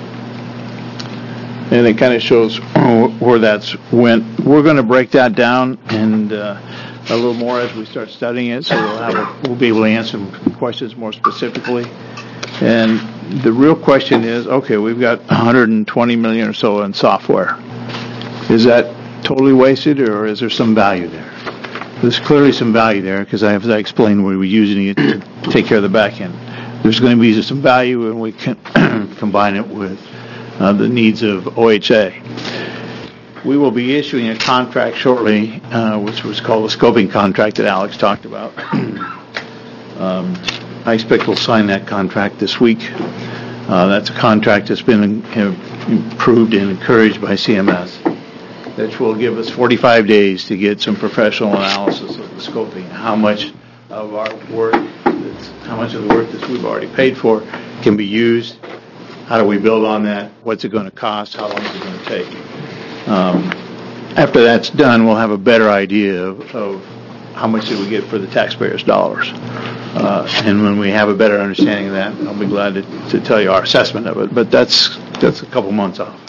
And it kind of shows where that's went. We're going to break that down and uh, a little more as we start studying it, so we'll have a, we'll be able to answer some questions more specifically. And the real question is, okay, we've got one hundred twenty million or so in software. Is that totally wasted, or is there some value there? There's clearly some value there, because I have I explained we were using it to take care of the back end. There's going to be some value when we can combine it with uh, the needs of O H A. We will be issuing a contract shortly, uh, which was called the scoping contract that Alex talked about. um, I expect we'll sign that contract this week. Uh, that's a contract that's been uh, approved and encouraged by C M S. That will give us forty-five days to get some professional analysis of the scoping. How much of our work, that's, how much of the work that we've already paid for can be used? How do we build on that? What's it going to cost? How long is it going to take? Um, after that's done, we'll have a better idea of, of how much did we get for the taxpayers' dollars. Uh, and when we have a better understanding of that, I'll be glad to, to tell you our assessment of it. But that's that's a couple months off.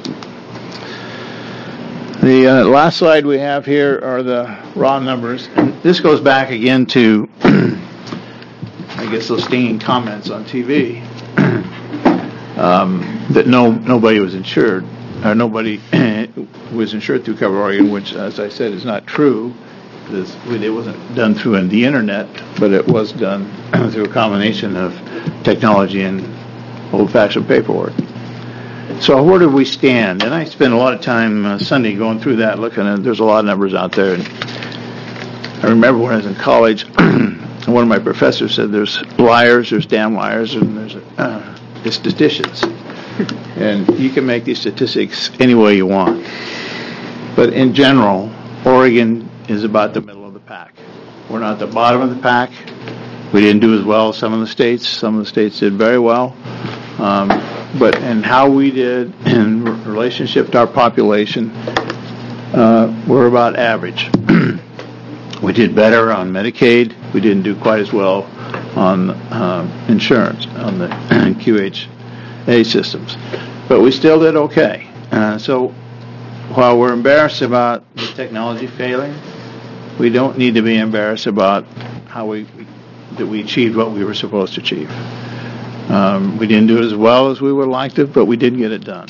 The uh, last slide we have here are the raw numbers. And this goes back again to, I guess, those stinging comments on T V. uh, um, that no nobody was insured, or nobody was insured through Cover Oregon, which, as I said, is not true. This, it wasn't done through the internet, but it was done through a combination of technology and old-fashioned paperwork. So where do we stand? And I spent a lot of time uh, Sunday going through that, looking at, there's a lot of numbers out there. And I remember when I was in college, one of my professors said there's liars, there's damn liars, and there's uh, statisticians. And you can make these statistics any way you want. But in general, Oregon is about the middle of the pack. We're not at the bottom of the pack. We didn't do as well as some of the states. Some of the states did very well. Um, but in how we did in relationship to our population, uh, we're about average. We did better on Medicaid. We didn't do quite as well on uh, insurance, on the Q H A systems. But we still did okay. Uh, so while we're embarrassed about the technology failing, we don't need to be embarrassed about how we that we achieved what we were supposed to achieve. Um, we didn't do it as well as we would have liked it, but we did get it done.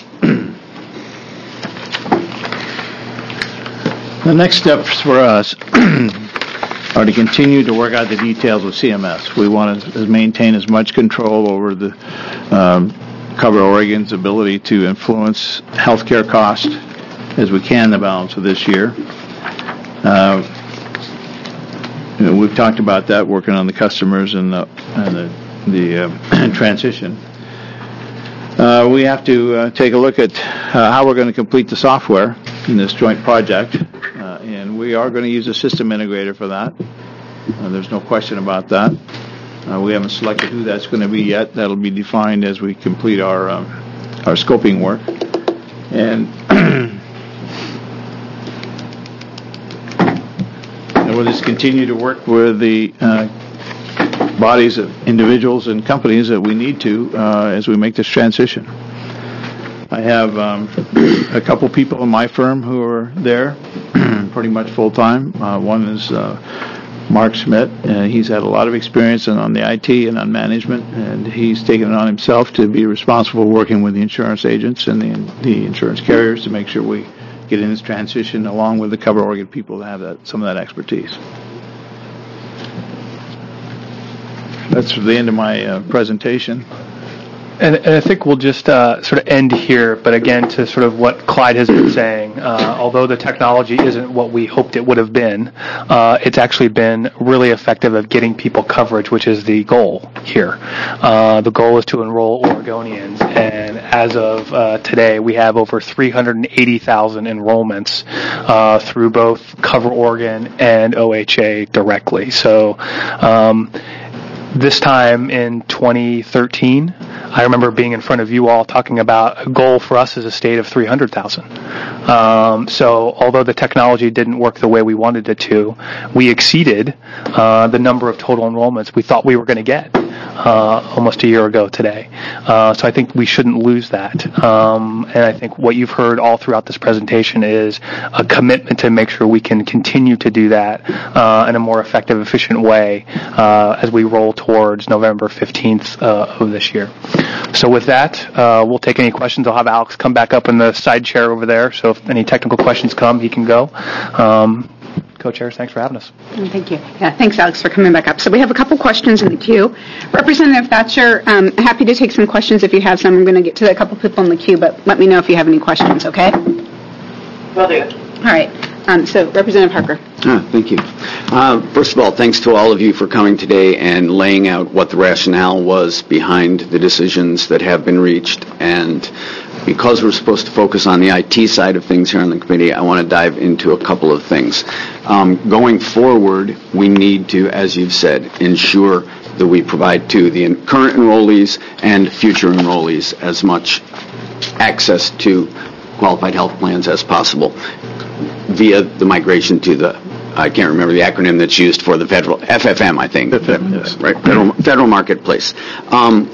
The next steps for us are to continue to work out the details with C M S. We want to maintain as much control over the um, Cover Oregon's ability to influence healthcare costs as we can the balance of this year. Uh, you know, we've talked about that, working on the customers and the, and the, the uh, transition. Uh, we have to uh, take a look at uh, how we're going to complete the software in this joint project, uh, and we are going to use a system integrator for that. Uh, there's no question about that. Uh, we haven't selected who that's going to be yet. That'll be defined as we complete our um, our scoping work. And And we'll just continue to work with the uh, bodies of individuals and companies that we need to uh, as we make this transition. I have um, a couple people in my firm who are there pretty much full-time. Uh, one is uh, Mark Schmidt, and he's had a lot of experience on the I T and on management, and he's taken it on himself to be responsible working with the insurance agents and the, the insurance carriers to make sure we get in this transition, along with the Cover Oregon people that have that, some of that expertise. That's the end of my uh, presentation. And, and I think we'll just uh, sort of end here, but again, to sort of what Clyde has been saying, uh, although the technology isn't what we hoped it would have been, uh, it's actually been really effective at getting people coverage, which is the goal here. Uh, the goal is to enroll Oregonians, and as of uh, today, we have over three hundred eighty thousand enrollments uh, through both Cover Oregon and O H A directly. So um, this time in twenty thirteen, I remember being in front of you all talking about a goal for us as a state of three hundred thousand. Um, so although the technology didn't work the way we wanted it to, we exceeded uh, the number of total enrollments we thought we were going to get uh, almost a year ago today. Uh, so I think we shouldn't lose that. Um, and I think what you've heard all throughout this presentation is a commitment to make sure we can continue to do that uh, in a more effective, efficient way uh, as we roll towards November fifteenth uh, of this year. So with that, uh, we'll take any questions. I'll have Alex come back up in the side chair over there, so if any technical questions come, he can go. Um, Co-chairs, thanks for having us. Thank you. Yeah, thanks, Alex, for coming back up. So we have a couple questions in the queue. Representative Thatcher, um, happy to take some questions if you have some. I'm going to get to a couple people in the queue, but let me know if you have any questions, okay? Will do. All right. Um, so, Representative Harker. Ah, thank you. Uh, first of all, thanks to all of you for coming today and laying out what the rationale was behind the decisions that have been reached. And because we're supposed to focus on the I T side of things here on the committee, I want to dive into a couple of things. Um, going forward, we need to, as you've said, ensure that we provide to the current enrollees and future enrollees as much access to qualified health plans as possible via the migration to the, I can't remember the acronym that's used for the federal, F F M, I think. F F M, yes. Right, federal, federal marketplace. Um,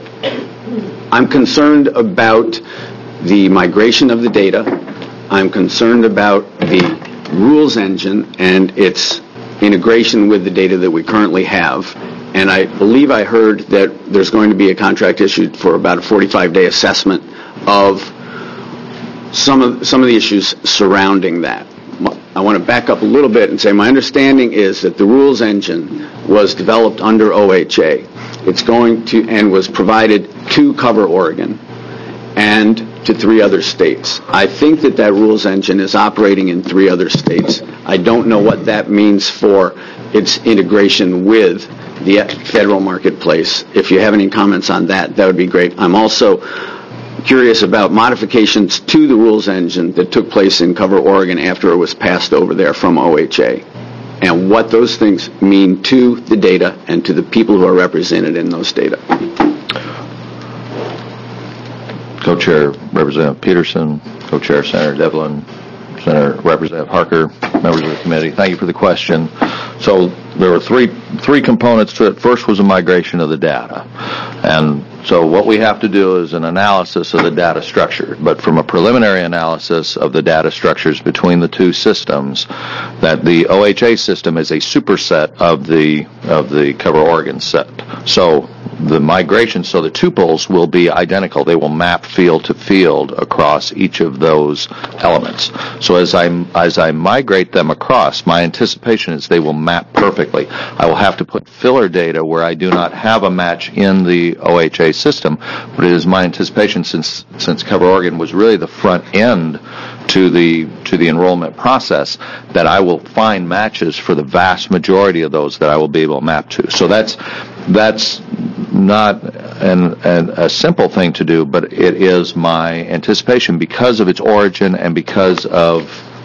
I'm concerned about the migration of the data. I'm concerned about the rules engine and its integration with the data that we currently have. and I believe I heard that there's going to be a contract issued for about a forty-five day assessment of some of some of the issues surrounding that. I want to back up a little bit and say my understanding is that the rules engine was developed under O H A. It's going to and was provided to cover Oregon and to three other states. I think that that rules engine is operating in three other states. I don't know what that means for its integration with the federal marketplace. If you have any comments on that, that would be great. I'm also curious about modifications to the rules engine that took place in Cover Oregon after it was passed over there from O H A, and what those things mean to the data and to the people who are represented in those data. Co-Chair Representative Peterson, Co-Chair Senator Devlin, Senator Representative Harker, members of the committee, thank you for the question. So there were three three components to it. First was a migration of the data. And so what we have to do is an analysis of the data structure. But from a preliminary analysis of the data structures between the two systems, that the O H A system is a superset of the of the Cover Oregon set. So the migration, so the tuples will be identical. They will map field to field across each of those elements. So as I as I migrate them across, my anticipation is they will map perfectly. I will have to put filler data where I do not have a match in the O H A system, but it is my anticipation, since since Cover Oregon was really the front end to the to the enrollment process, that I will find matches for the vast majority of those that I will be able to map to. So that's that's not an, an, a simple thing to do, but it is my anticipation because of its origin and because of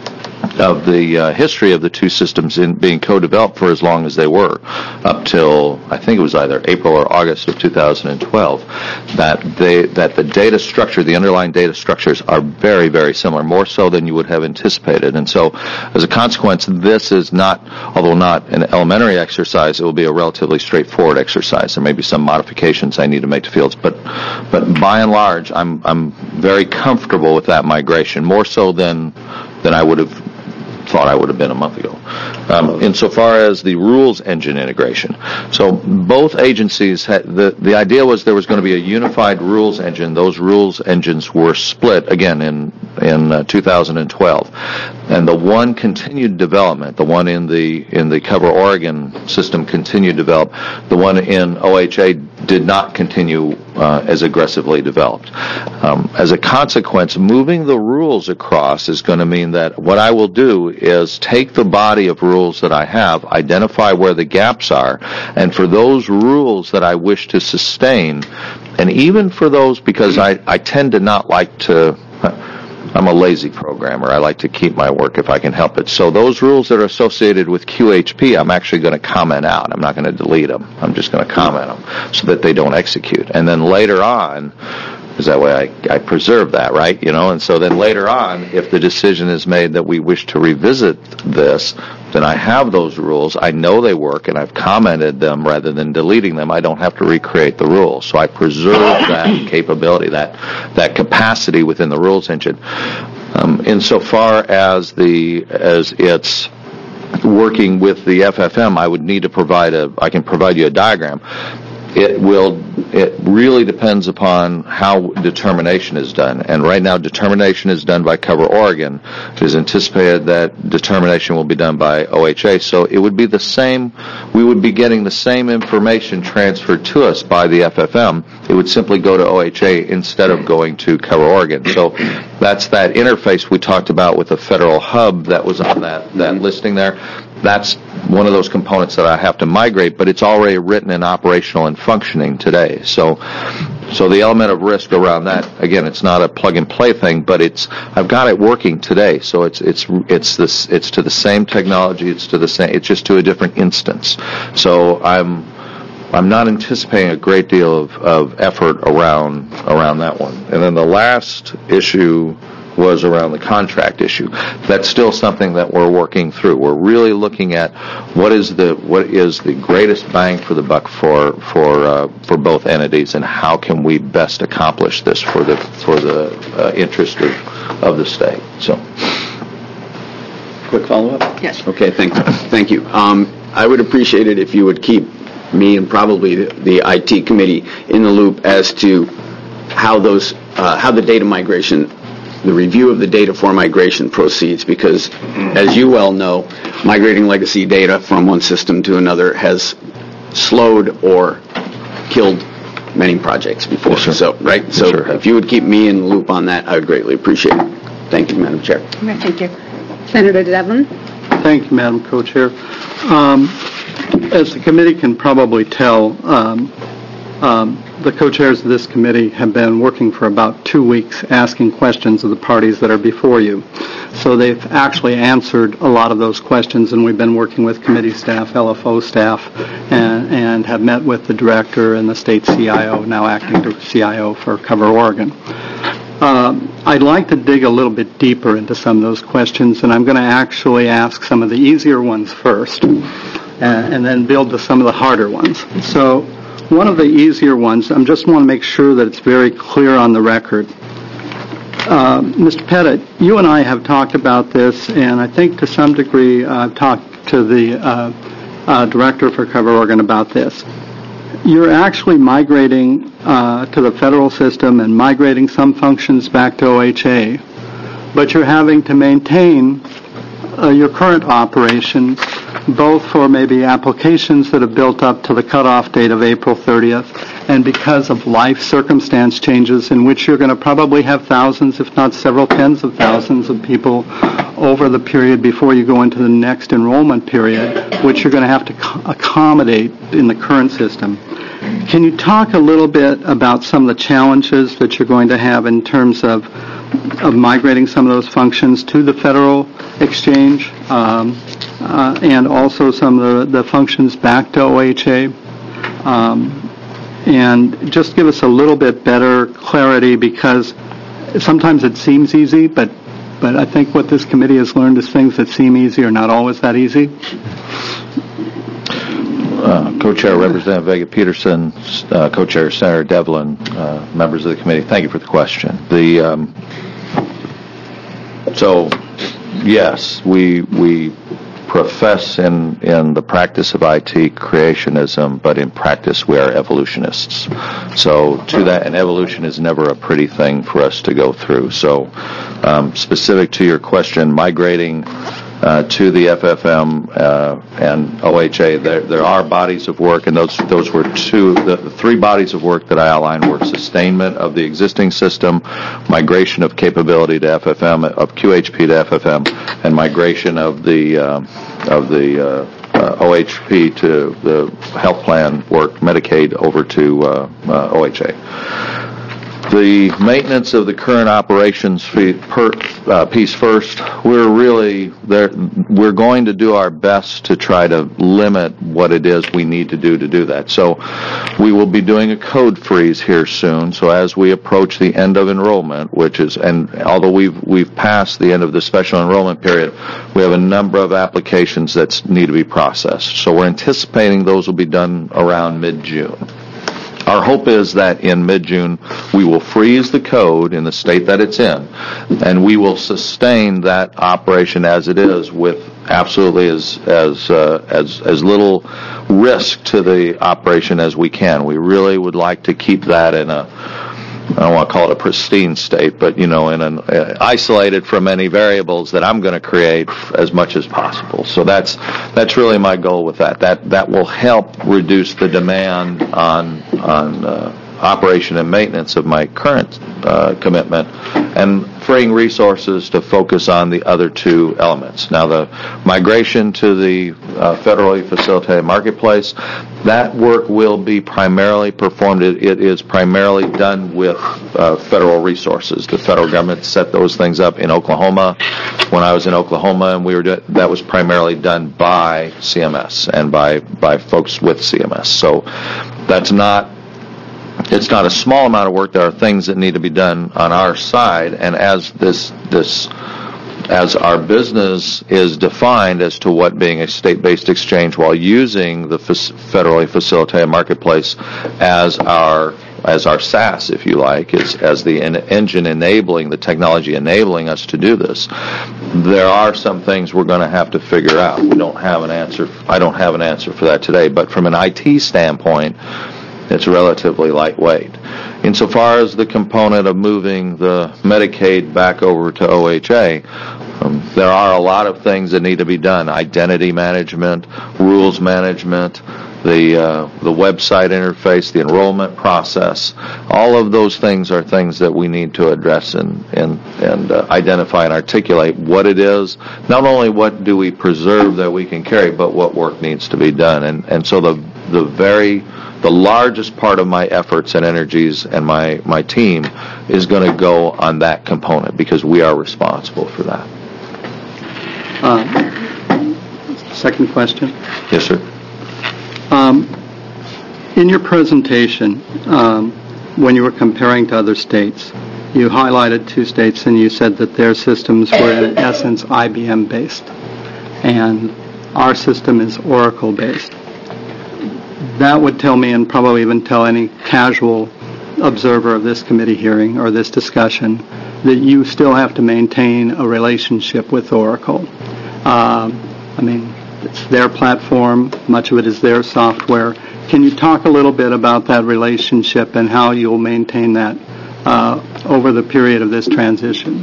of the uh, history of the two systems in being co-developed for as long as they were, up till I think it was either April or August of two thousand twelve, that they that the data structure, the underlying data structures are very, very similar, more so than you would have anticipated. And so, as a consequence, this is not, although not an elementary exercise, it will be a relatively straightforward exercise. There may be some modifications I need to make to fields, but but by and large, I'm I'm very comfortable with that migration, more so than than I would have thought I would have been a month ago. Um, insofar as the rules engine integration, so both agencies had, the the idea was there was going to be a unified rules engine. Those rules engines were split again in in uh, two thousand twelve, and the one continued development. The one in the in the Cover Oregon system continued to develop. The one in O H A did not continue uh, as aggressively developed. Um, as a consequence, moving the rules across is going to mean that what I will do is take the body of rules that I have, identify where the gaps are, and for those rules that I wish to sustain, and even for those, because I, I tend to not like to, I'm a lazy programmer. I like to keep my work if I can help it. So those rules that are associated with Q H P, I'm actually going to comment out. I'm not going to delete them. I'm just going to comment them so that they don't execute. And then later on, because that way I, I preserve that, right? You know, and so then later on, if the decision is made that we wish to revisit this, then I have those rules. I know they work, and I've commented them rather than deleting them. I don't have to recreate the rules. So I preserve that capability, that that capacity within the rules engine. Um, insofar as the as it's working with the F F M, I would need to provide a. I can provide you a diagram. It will. It really depends upon how determination is done. And right now, determination is done by Cover Oregon. It is anticipated that determination will be done by O H A. So it would be the same. We would be getting the same information transferred to us by the F F M. It would simply go to O H A instead of going to Cover Oregon. So that's that interface we talked about with the federal hub that was on that, that listing there. That's one of those components that I have to migrate, but it's already written and operational and functioning today. So, so the element of risk around that, again, it's not a plug and play thing, but it's I've got it working today. So it's it's it's this it's to the same technology, it's to the same, it's just to a different instance. So I'm I'm not anticipating a great deal of, of effort around around that one. And then the last issue was around the contract issue. That's still something that we're working through. We're really looking at what is the what is the greatest bang for the buck for for uh, for both entities, and how can we best accomplish this for the for the uh, interest of of the state. So, quick follow-up. Yes. Okay. Thank thank you. Um, I would appreciate it if you would keep me and probably the, the I T committee in the loop as to how those, uh, how the data migration, the review of the data for migration proceeds, because as you well know, migrating legacy data from one system to another has slowed or killed many projects before. Yes, sir. So, right? So Yes, sir. if you would keep me in the loop on that, I would greatly appreciate it. Thank you, Madam Chair. All right, thank you. Senator Devlin? Thank you, Madam Co-Chair. Um, as the committee can probably tell, um, um, the co-chairs of this committee have been working for about two weeks asking questions of the parties that are before you. So they've actually answered a lot of those questions, and we've been working with committee staff, L F O staff, and, and have met with the director and the state C I O, now acting C I O for Cover Oregon. Um, I'd like to dig a little bit deeper into some of those questions, and I'm going to actually ask some of the easier ones first, and, and then build to some of the harder ones. So one of the easier ones, I just want to make sure that it's very clear on the record. Uh, Mister Pettit, you and I have talked about this, and I think to some degree uh, I've talked to the uh, uh, director for Cover Oregon about this. You're actually migrating uh, to the federal system and migrating some functions back to O H A, but you're having to maintain uh, your current operations, both for maybe applications that have built up to the cutoff date of April thirtieth, and because of life circumstance changes in which you're going to probably have thousands, if not several tens of thousands of people over the period before you go into the next enrollment period, which you're going to have to co- accommodate in the current system. Can you talk a little bit about some of the challenges that you're going to have in terms of of migrating some of those functions to the federal exchange, um, uh, and also some of the, the functions back to O H A? Um, and just give us a little bit better clarity, because sometimes it seems easy, but but I think what this committee has learned is things that seem easy are not always that easy. Uh, Co-Chair Representative Vega Peterson, uh, Co-Chair Senator Devlin, uh, members of the committee, thank you for the question. The um, so yes, we we profess in in the practice of I T creationism, but in practice we are evolutionists. So to that, and evolution is never a pretty thing for us to go through. So um, specific to your question, migrating Uh, to the F F M uh, and O H A, there, there are bodies of work, and those those were two, the, the three bodies of work that I outlined were sustainment of the existing system, migration of capability to F F M, of Q H P to F F M, and migration of the uh, of the uh, uh, O H P to the health plan work, Medicaid, over to uh, uh, O H A. The maintenance of the current operations fee, per, uh, piece first, we're really there. We're going to do our best to try to limit what it is we need to do to do that. So we will be doing a code freeze here soon. So as we approach the end of enrollment, which is, and although we've we've passed the end of the special enrollment period, we have a number of applications that need to be processed. So we're anticipating those will be done around mid-June. Our hope is that in mid-June we will freeze the code in the state that it's in, and we will sustain that operation as it is with absolutely as as uh, as as little risk to the operation as we can. We really would like to keep that in a, I don't want to call it a pristine state, but, you know, in an uh, isolated from any variables that I'm going to create as much as possible. So that's that's really my goal with that. That that will help reduce the demand on on uh, operation and maintenance of my current uh, commitment, and freeing resources to focus on the other two elements. Now, the migration to the uh, federally facilitated marketplace, that work will be primarily performed. It, it is primarily done with uh, federal resources. The federal government set those things up in Oklahoma. When I was in Oklahoma, and we were do- that was primarily done by C M S and by by folks with C M S. So that's not. It's not a small amount of work. There are things that need to be done on our side, and as this this as our business is defined as to what being a state-based exchange while using the federally facilitated marketplace as our as our SaaS, if you like, is as the en- engine enabling, the technology enabling us to do this. there are some things we're going to have to figure out. We don't have an answer. I don't have an answer for that today. But from an I T standpoint, it's relatively lightweight. Insofar as the component of moving the Medicaid back over to O H A, um, there are a lot of things that need to be done. Identity management, rules management, the uh, the website interface, the enrollment process. All of those things are things that we need to address and and, and uh, identify and articulate what it is. Not only what do we preserve that we can carry, but what work needs to be done. And and so the the very the largest part of my efforts and energies and my, my team is going to go on that component because we are responsible for that. Uh, second question. Yes, sir. Um, in your presentation, um, when you were comparing to other states, you highlighted two states and you said that their systems were in essence I B M based and our system is Oracle based. That would tell me, and probably even tell any casual observer of this committee hearing or this discussion, that you still have to maintain a relationship with Oracle. Um, I mean, it's their platform, much of it is their software. Can you talk a little bit about that relationship and how you'll maintain that uh, over the period of this transition?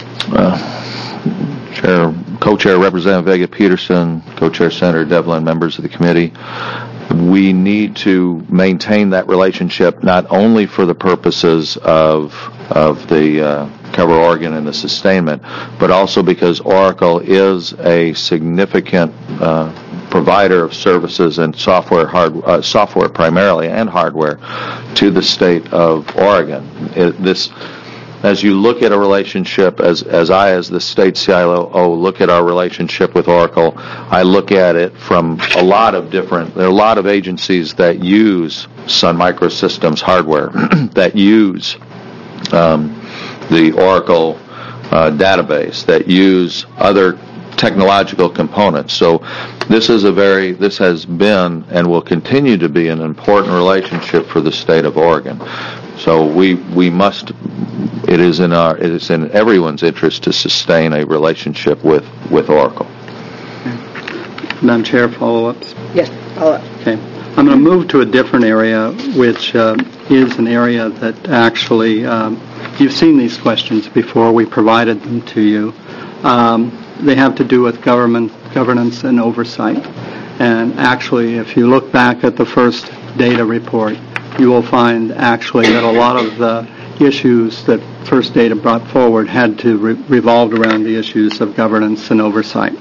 Uh, Chair, Co-Chair Representative Vega Peterson, Co-Chair Senator Devlin, members of the committee, we need to maintain that relationship not only for the purposes of of the uh, Cover Oregon and the sustainment, but also because Oracle is a significant uh, provider of services and software, hard, uh, software primarily and hardware to the state of Oregon. It, this. As you look at a relationship, as as I, as the state C I O, look at our relationship with Oracle, I look at it from a lot of different, there are a lot of agencies that use Sun Microsystems hardware, that use um, the Oracle uh, database, that use other technological components. So this is a very, this has been and will continue to be an important relationship for the state of Oregon. So we we must, it is in our, it is in everyone's interest to sustain a relationship with, with Oracle. Okay. Madam Chair, follow-ups? Yes, follow-up. Okay. I'm going to move to a different area, which uh, is an area that actually, um, you've seen these questions before. We provided them to you. Um, they have to do with government governance and oversight. And actually, if you look back at the first data report, you will find actually that a lot of the issues that First Data brought forward had to re- revolved around the issues of governance and oversight.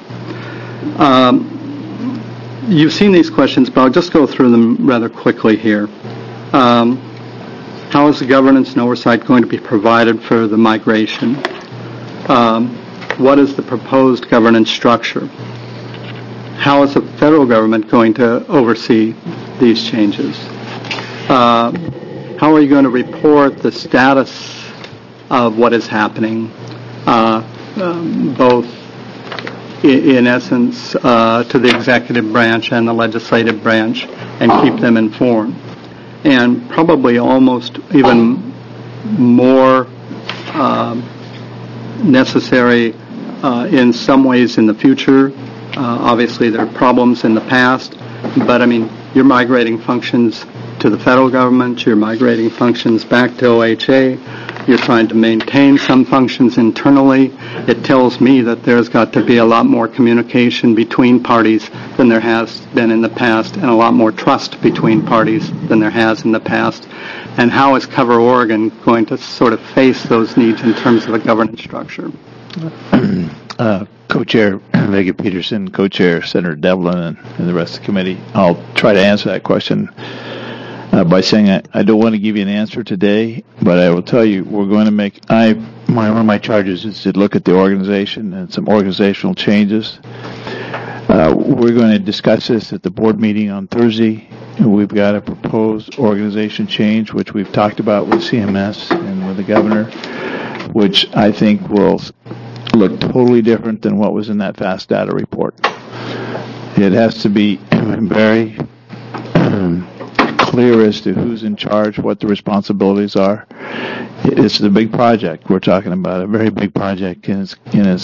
Um, you've seen these questions, but I'll just go through them rather quickly here. Um, how is the governance and oversight going to be provided for the migration? Um, what is the proposed governance structure? How is the federal government going to oversee these changes? Uh, how are you going to report the status of what is happening, uh, um, both in, in essence uh, to the executive branch and the legislative branch, and keep them informed? And probably almost even more uh, necessary uh, in some ways in the future. Uh, obviously, there are problems in the past, but I mean, you're migrating functions to the federal government, you're migrating functions back to O H A, you're trying to maintain some functions internally. It tells me that there's got to be a lot more communication between parties than there has been in the past, and a lot more trust between parties than there has in the past. And how is Cover Oregon going to sort of face those needs in terms of a governance structure? Uh, Co-Chair Vega Peterson, Co-Chair Senator Devlin, and, and the rest of the committee. I'll try to answer that question uh, by saying I, I don't want to give you an answer today, but I will tell you we're going to make, I my, one of my charges is to look at the organization and some organizational changes. Uh, we're going to discuss this at the board meeting on Thursday. We've got a proposed organization change, which we've talked about with C M S and with the governor, which I think will look totally different than what was in that FAST data report. It has to be very um, clear as to who's in charge, what the responsibilities are. It's a big project we're talking about, a very big project in its, in its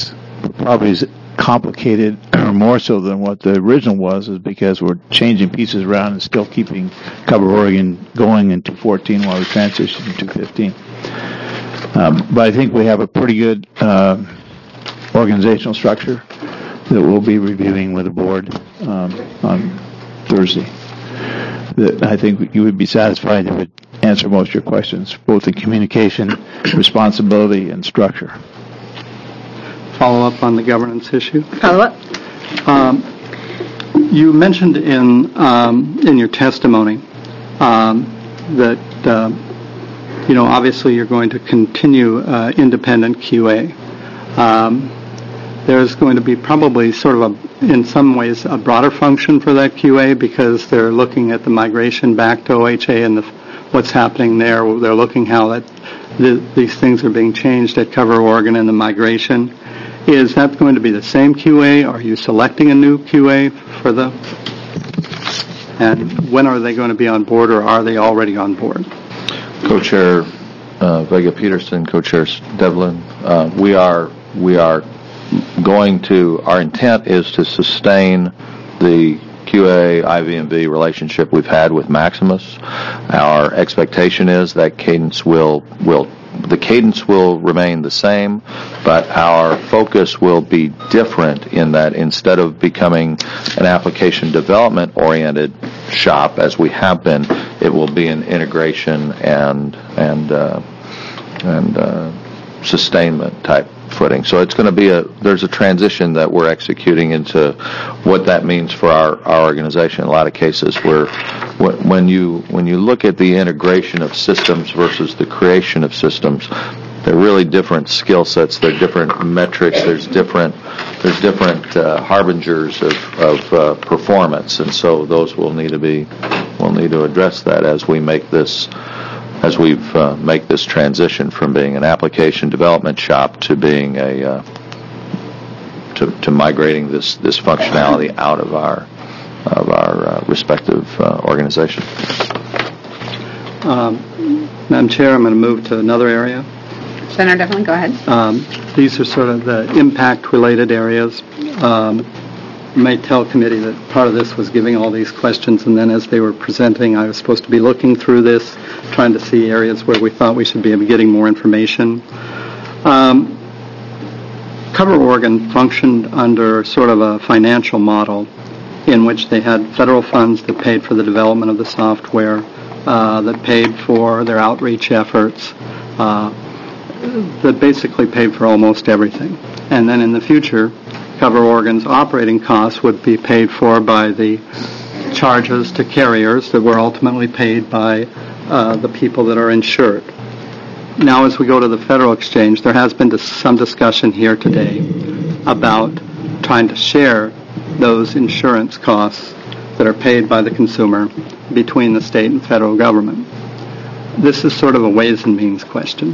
probably is complicated, or more so than what the original was, is because we're changing pieces around and still keeping Cover Oregon going in two fourteen while we transition to two fifteen. Um, but I think we have a pretty good uh, organizational structure that we'll be reviewing with the board um, on Thursday. That I think you would be satisfied if it would answer most of your questions, both in communication, responsibility, and structure. Follow up on the governance issue. Follow up. Um, you mentioned in um, in your testimony um, that uh, you know obviously you're going to continue uh, independent Q A. Um, there's going to be probably sort of a, in some ways, a broader function for that Q A because they're looking at the migration back to O H A and the, what's happening there. They're looking how that the, these things are being changed at Cover Oregon and the migration. Is that going to be the same Q A? Are you selecting a new Q A for the? And when are they going to be on board, or are they already on board? Co-Chair uh, Vega Peterson, Co-Chair Devlin, uh, we are we are going to. Our intent is to sustain the Q A I V M V relationship we've had with Maximus. Our expectation is that cadence will will. The cadence will remain the same, but our focus will be different in that instead of becoming an application development-oriented shop, as we have been, it will be an integration and and uh, and uh, sustainment type footing. So it's going to be a there's a transition that we're executing into what that means for our, our organization. In a lot of cases, where when you when you look at the integration of systems versus the creation of systems, they're really different skill sets. They're different metrics. There's different there's different uh, harbingers of of uh, performance, and so those will need to be we'll need to address that as we make this. As we uh, make this transition from being an application development shop to being a uh, to, to migrating this, this functionality out of our of our uh, respective uh, organizations. Um, Madam Chair, I'm going to move to another area. Senator Devlin, go ahead. Um, these are sort of the impact-related areas. Um, You may tell committee that part of this was giving all these questions, and then as they were presenting, I was supposed to be looking through this, trying to see areas where we thought we should be getting more information. Um, Cover Oregon functioned under sort of a financial model in which they had federal funds that paid for the development of the software, uh, that paid for their outreach efforts, uh, that basically paid for almost everything. And then in the future, Cover Oregon's operating costs would be paid for by the charges to carriers that were ultimately paid by uh, the people that are insured. Now, as we go to the federal exchange, there has been some discussion here today about trying to share those insurance costs that are paid by the consumer between the state and federal government. This is sort of a ways and means question.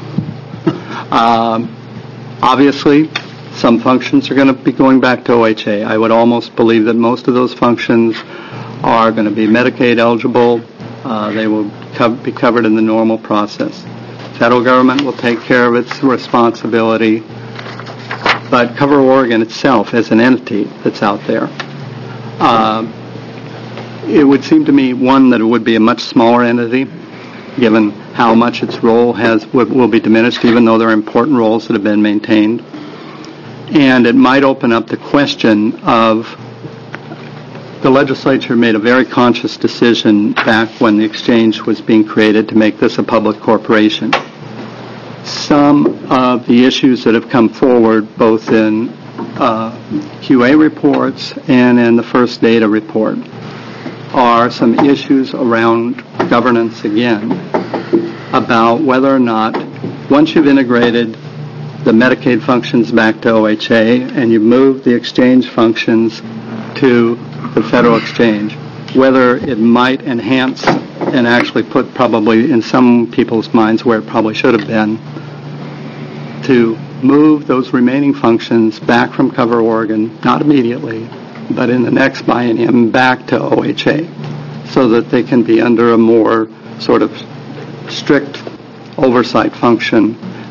um, obviously, some functions are going to be going back to O H A. I would almost believe that most of those functions are going to be Medicaid eligible. Uh, they will co- be covered in the normal process. Federal government will take care of its responsibility, but Cover Oregon itself as an entity that's out there, uh, it would seem to me, one, that it would be a much smaller entity, given how much its role has will, will be diminished, even though there are important roles that have been maintained. And it might open up the question of the legislature made a very conscious decision back when the exchange was being created to make this a public corporation. Some of the issues that have come forward, both in uh, Q A reports and in the first data report, are some issues around governance again, about whether or not, once you've integrated the Medicaid functions back to O H A and you move the exchange functions to the federal exchange, whether it might enhance and actually put probably in some people's minds where it probably should have been, to move those remaining functions back from Cover Oregon, not immediately, but in the next biennium back to O H A, so that they can be under a more sort of strict oversight function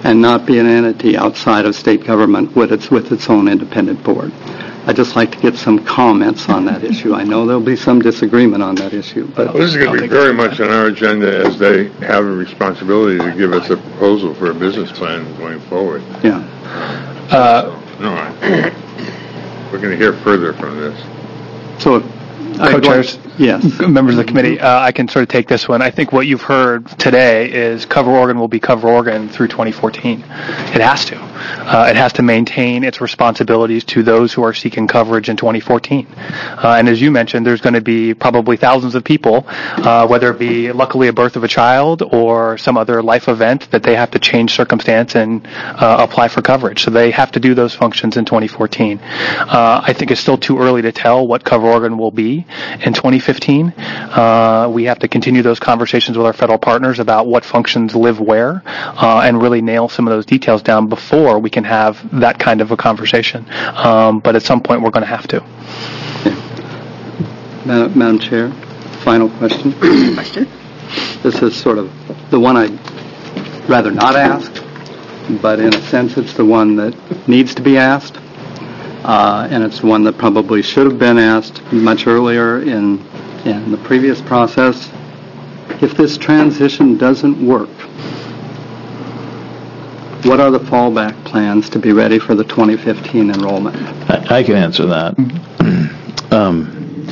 and not be an entity outside of state government with its with its own independent board. I'd just like to get some comments on that issue. I know there'll be some disagreement on that issue, but well, this is going to be very much on our agenda as they have a responsibility to give us a proposal for a business plan going forward. Yeah. Uh, so, no, I, we're going to hear further from this. So, Co-chairs, yes, members of the committee, uh, I can sort of take this one. I think what you've heard today is Cover Oregon will be Cover Oregon through twenty fourteen. It has to. Uh, it has to maintain its responsibilities to those who are seeking coverage in twenty fourteen. Uh, and as you mentioned, there's going to be probably thousands of people, uh, whether it be luckily a birth of a child or some other life event, that they have to change circumstance and uh, apply for coverage. So they have to do those functions in twenty fourteen. Uh, I think it's still too early to tell what Cover Oregon will be in twenty fifteen. Uh, we have to continue those conversations with our federal partners about what functions live where, uh, and really nail some of those details down before we can have that kind of a conversation. Um, but at some point, we're going to have to. Madam, Madam Chair, final question. Question? This is sort of the one I'd rather not ask, but in a sense, it's the one that needs to be asked. Uh, and it's one that probably should have been asked much earlier in in the previous process. If this transition doesn't work, what are the fallback plans to be ready for the twenty fifteen enrollment? I, I can answer that. Mm-hmm. um,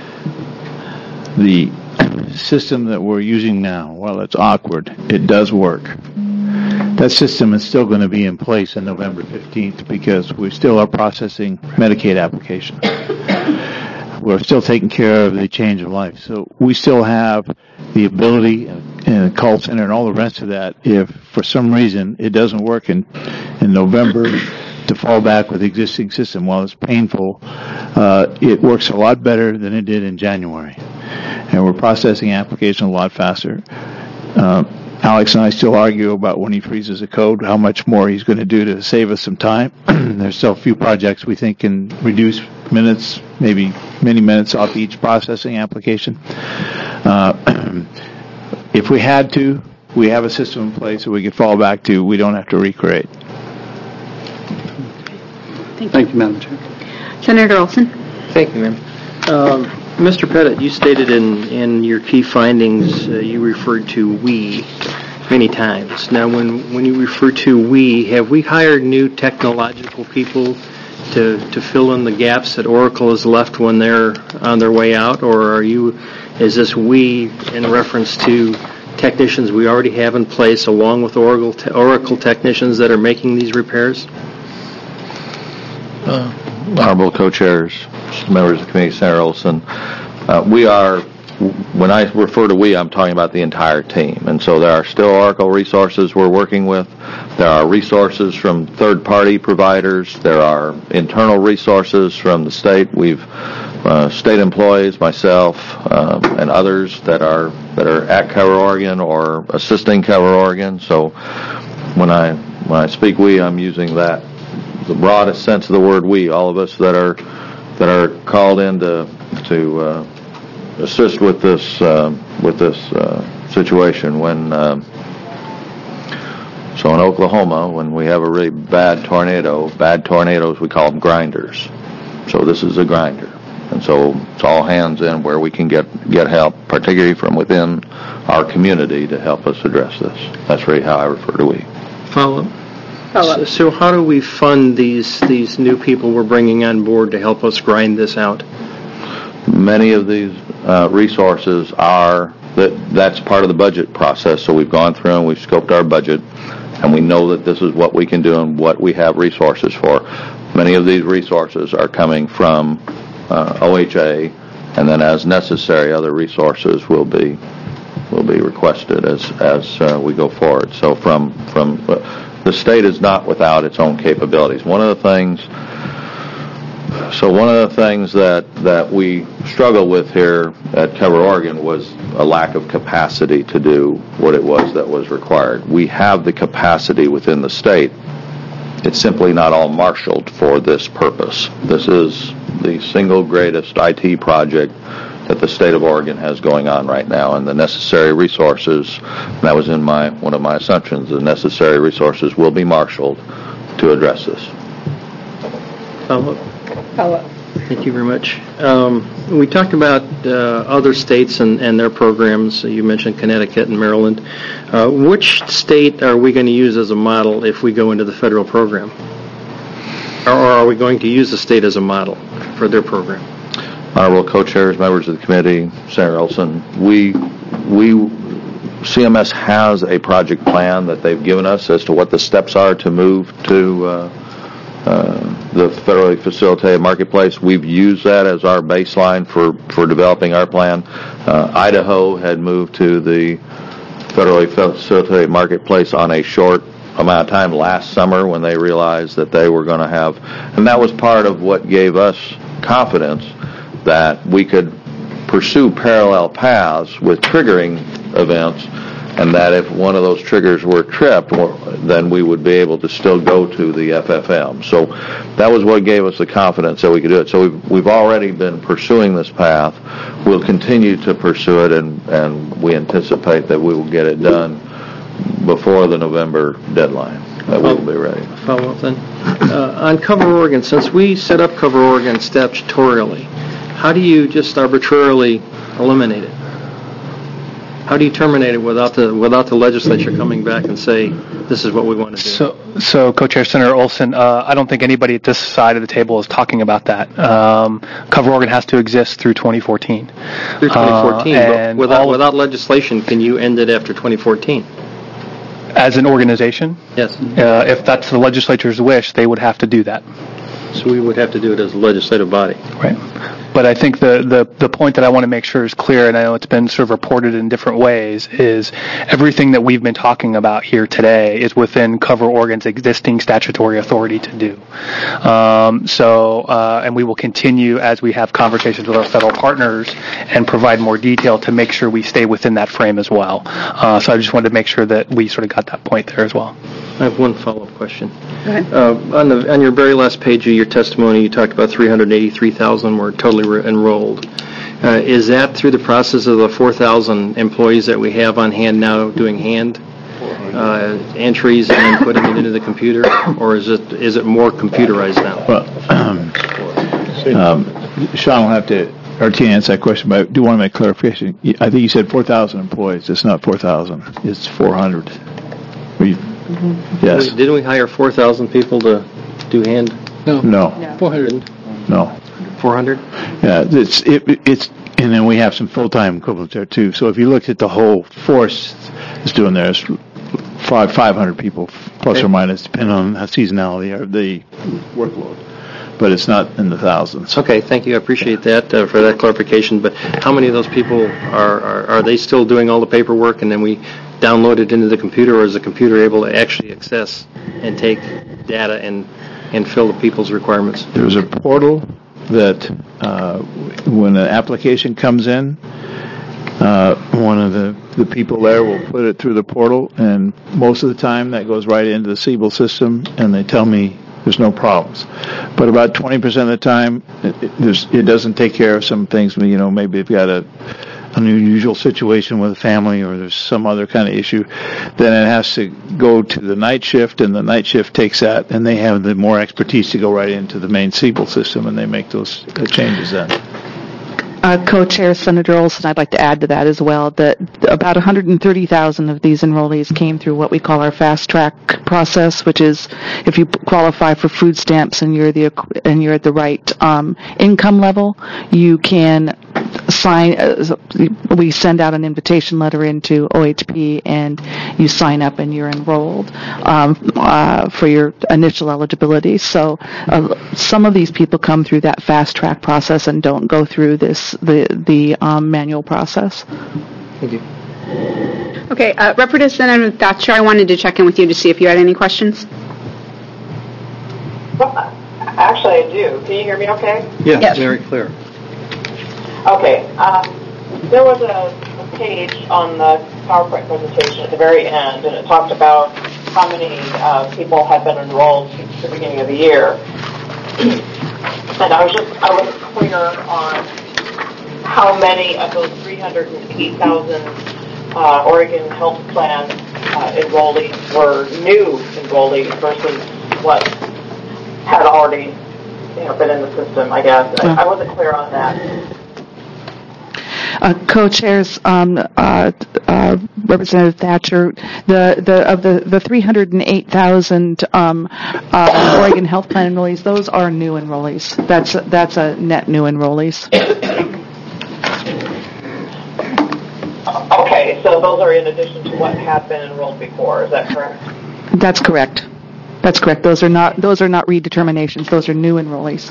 the system that we're using now, while it's awkward, it does work. That system is still going to be in place on November fifteenth because we still are processing Medicaid applications. We're still taking care of the change of life. So we still have the ability and a call center and all the rest of that if for some reason it doesn't work in, in November to fall back with the existing system. While it's painful, uh, it works a lot better than it did in January. And we're processing applications a lot faster. Uh, Alex and I still argue about when he freezes a code, how much more he's going to do to save us some time. There's still a few projects we think can reduce minutes, maybe many minutes off each processing application. Uh, if we had to, we have a system in place that we could fall back to. We don't have to recreate. Thank you, Thank you Madam Chair. Senator Olson. Thank you, ma'am. Um, Mister Pettit, you stated in, in your key findings, uh, you referred to we many times. Now, when, when you refer to we, have we hired new technological people to, to fill in the gaps that Oracle has left when they're on their way out, or are you, is this we in reference to technicians we already have in place along with Oracle, te- Oracle technicians that are making these repairs? Uh, Honorable co-chairs, members of the committee, Senator Olson, uh, we are, when I refer to we, I'm talking about the entire team. And so there are still Oracle resources we're working with. There are resources from third-party providers. There are internal resources from the state. We've uh, state employees, myself, um, and others that are that are at Cover Oregon or assisting Cover Oregon. So when I when I speak we, I'm using that the broadest sense of the word we, all of us that are that are called in to to uh, assist with this uh, with this uh, situation. When uh, so in Oklahoma, when we have a really bad tornado, bad tornadoes we call them grinders. So this is a grinder, and so it's all hands in where we can get get help, particularly from within our community, to help us address this. That's really how I refer to we. Follow up. So, so how do we fund these these new people we're bringing on board to help us grind this out? Many of these uh, resources are, that that's part of the budget process. So we've gone through and we've scoped our budget, and we know that this is what we can do and what we have resources for. Many of these resources are coming from uh, O H A, and then as necessary, other resources will be will be requested as as uh, we go forward. So from from uh, the state is not without its own capabilities. One of the things, so one of the things that, that we struggled with here at Cover Oregon was a lack of capacity to do what it was that was required. We have the capacity within the state. It's simply not all marshaled for this purpose. This is the single greatest I T project that the state of Oregon has going on right now, and the necessary resources, that was in my one of my assumptions, the necessary resources will be marshaled to address this. Follow up. Thank you very much. Um, we talked about uh, other states and, and their programs. You mentioned Connecticut and Maryland. Uh, which state are we going to use as a model if we go into the federal program? Or are we going to use the state as a model for their program? Honorable co-chairs, members of the committee, Senator Olson, we, we, C M S has a project plan that they've given us as to what the steps are to move to uh, uh, the federally facilitated marketplace. We've used that as our baseline for, for developing our plan. Uh, Idaho had moved to the federally facilitated marketplace on a short amount of time last summer when they realized that they were going to have, and that was part of what gave us confidence that we could pursue parallel paths with triggering events, and that if one of those triggers were tripped, then we would be able to still go to the F F M. So that was what gave us the confidence that we could do it. So we've, we've already been pursuing this path. We'll continue to pursue it, and, and we anticipate that we will get it done before the November deadline, that we will be ready. Follow up then. Uh, on Cover Oregon, since we set up Cover Oregon statutorily, how do you just arbitrarily eliminate it? How do you terminate it without the without the legislature coming back and say, this is what we want to do? So, so Co-Chair Senator Olson, uh, I don't think anybody at this side of the table is talking about that. Um, Cover Oregon has to exist through twenty fourteen. Through twenty fourteen, uh, but and without, without legislation, can you end it after twenty fourteen? As an organization? Yes. Uh, if that's the legislature's wish, they would have to do that. So we would have to do it as a legislative body. Right. But I think the, the, the point that I want to make sure is clear, and I know it's been sort of reported in different ways, is everything that we've been talking about here today is within Cover Oregon's existing statutory authority to do. Um, so, uh, and we will continue as we have conversations with our federal partners and provide more detail to make sure we stay within that frame as well. Uh, so I just wanted to make sure that we sort of got that point there as well. I have one follow-up question. Go ahead. Uh, on, the, on your very last page of your testimony, you talked about three hundred eighty-three thousand were totally re- enrolled. Uh, is that through the process of the four thousand employees that we have on hand now doing hand uh, entries and then putting it into the computer, or is it is it more computerized now? Well, um, um, Sean will have to, or to answer that question, but I do want to make clarification. I think you said four thousand employees. It's not four thousand. It's four hundred. We, mm-hmm. Yes. Didn't we hire four thousand people to do hand? No. No. four hundred. No. four hundred? Yeah, it's, it, it's, and then we have some full-time equivalents there too. So if you look at the whole force that's doing there, it's five, 500 people, plus okay. or minus, depending on how seasonality or the workload. But it's not in the thousands. Okay, thank you. I appreciate that uh, for that clarification. But how many of those people are, are, are they still doing all the paperwork and then we download it into the computer, or is the computer able to actually access and take data and, and fill the people's requirements? There's a portal that uh, when an application comes in, uh, one of the, the people there will put it through the portal, and most of the time that goes right into the Siebel system, and they tell me there's no problems. But about twenty percent of the time, it, it, there's, it doesn't take care of some things. You know, maybe if you got a an unusual situation with a family, or there's some other kind of issue, then it has to go to the night shift, and the night shift takes that, and they have the more expertise to go right into the main Siebel system, and they make those uh, changes then. Uh, Co-Chair Senator Olson, I'd like to add to that as well that about one hundred thirty thousand of these enrollees came through what we call our fast track process, which is if you qualify for food stamps and you're the and you're at the right um, income level, you can sign. Uh, we send out an invitation letter into O H P, and you sign up and you're enrolled um, uh, for your initial eligibility. So uh, some of these people come through that fast track process and don't go through this. the the um, manual process. Thank you. Okay, uh, Representative Thatcher, I wanted to check in with you to see if you had any questions. Well, actually, I do. Can you hear me okay? Yes, yes. Very clear. Okay. Um, there was a, a page on the PowerPoint presentation at the very end, and it talked about how many uh, people had been enrolled since the beginning of the year. And I was just, I wasn't clear on how many of those three hundred eight thousand uh, Oregon Health Plan uh, enrollees were new enrollees versus what had already, you know, been in the system, I guess. I, I wasn't clear on that. Uh, co-chairs, um, uh, uh, Representative Thatcher, the, the of the, the three hundred eight thousand um, uh, Oregon Health Plan enrollees, those are new enrollees. That's that's a net new enrollees. Okay, so those are in addition to what had been enrolled before. Is that correct? That's correct. That's correct. Those are not those are not redeterminations. Those are new enrollees.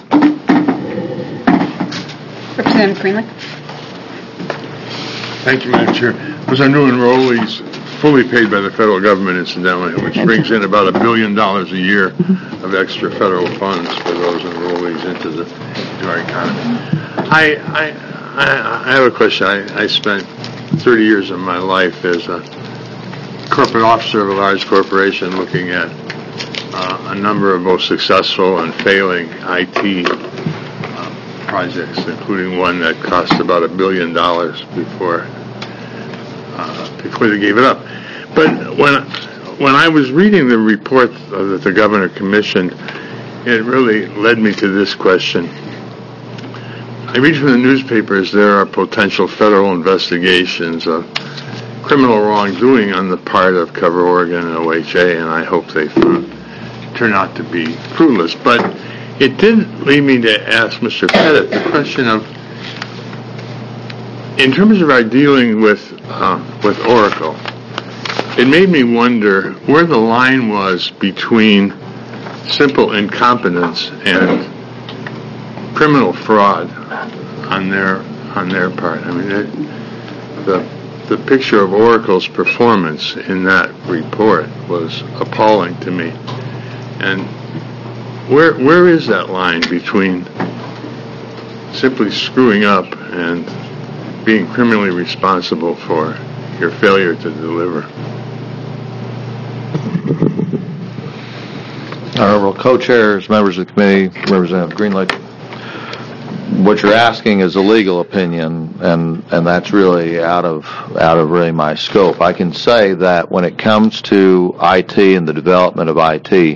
Representative Greenlee. Thank you, Madam Chair. Those are new enrollees fully paid by the federal government, incidentally, which brings in about a billion dollars a year of extra federal funds for those enrollees into the into our economy. I I, I, I have a question. I, I spent thirty years of my life as a corporate officer of a large corporation looking at uh, a number of both successful and failing I T uh, projects, including one that cost about a billion dollars before uh, before they gave it up. But when when I was reading the report that the governor commissioned, it really led me to this question. I read from the newspapers there are potential federal investigations of criminal wrongdoing on the part of Cover Oregon and O H A, and I hope they turn out to be fruitless. But it did lead me to ask Mister Pettit the question of, in terms of our dealing with uh, with Oracle, it made me wonder where the line was between simple incompetence and criminal fraud on their on their part. I mean, it, the the picture of Oracle's performance in that report was appalling to me. And where where is that line between simply screwing up and being criminally responsible for your failure to deliver? Honorable co-chairs, members of the committee, Representative Greenlee, what you're asking is a legal opinion, and, and that's really out of out of really my scope. I can say that when it comes to I T and the development of I T,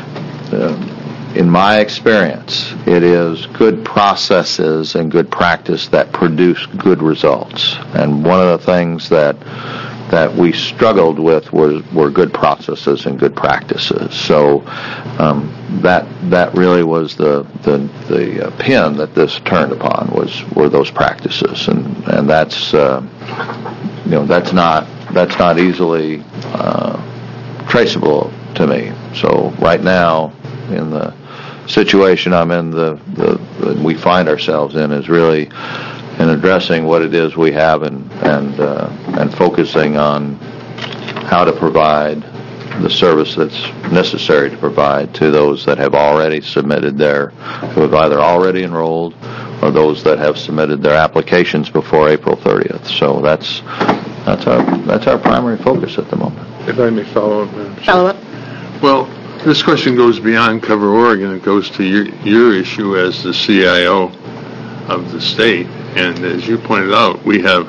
uh, in my experience, it is good processes and good practice that produce good results. And one of the things that that we struggled with was were good processes and good practices. So um, that that really was the the, the uh, pin that this turned upon was were those practices, and and that's uh, you know that's not that's not easily uh, traceable to me. So right now, in the situation I'm in, the, the, the we find ourselves in is really in addressing what it is we have and and uh, and focusing on how to provide the service that's necessary to provide to those that have already submitted their, who have either already enrolled or those that have submitted their applications before April thirtieth. So that's that's our that's our primary focus at the moment. If I may follow up, Madam Chair. Follow up. Well, this question goes beyond Cover Oregon. It goes to your your issue as the C I O of the state. And as you pointed out, we have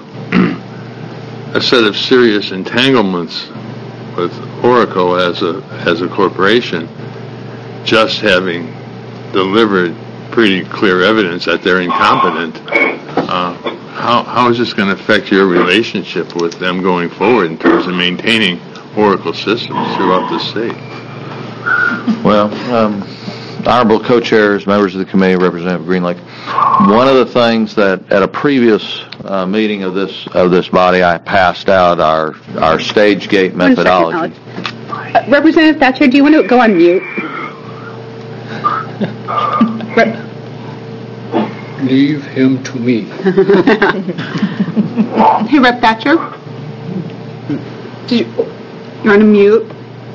a set of serious entanglements with Oracle as a as a corporation, just having delivered pretty clear evidence that they're incompetent. Uh, how how is this going to affect your relationship with them going forward in terms of maintaining Oracle systems throughout the state? Well, um, honorable co-chairs, members of the committee, Representative Greenlee, one of the things that at a previous uh, meeting of this of this body, I passed out our our stage gate methodology. Uh, Representative Thatcher, do you want to go on mute? Rep- Leave him to me. Hey, Rep Thatcher, did you you're on a mute?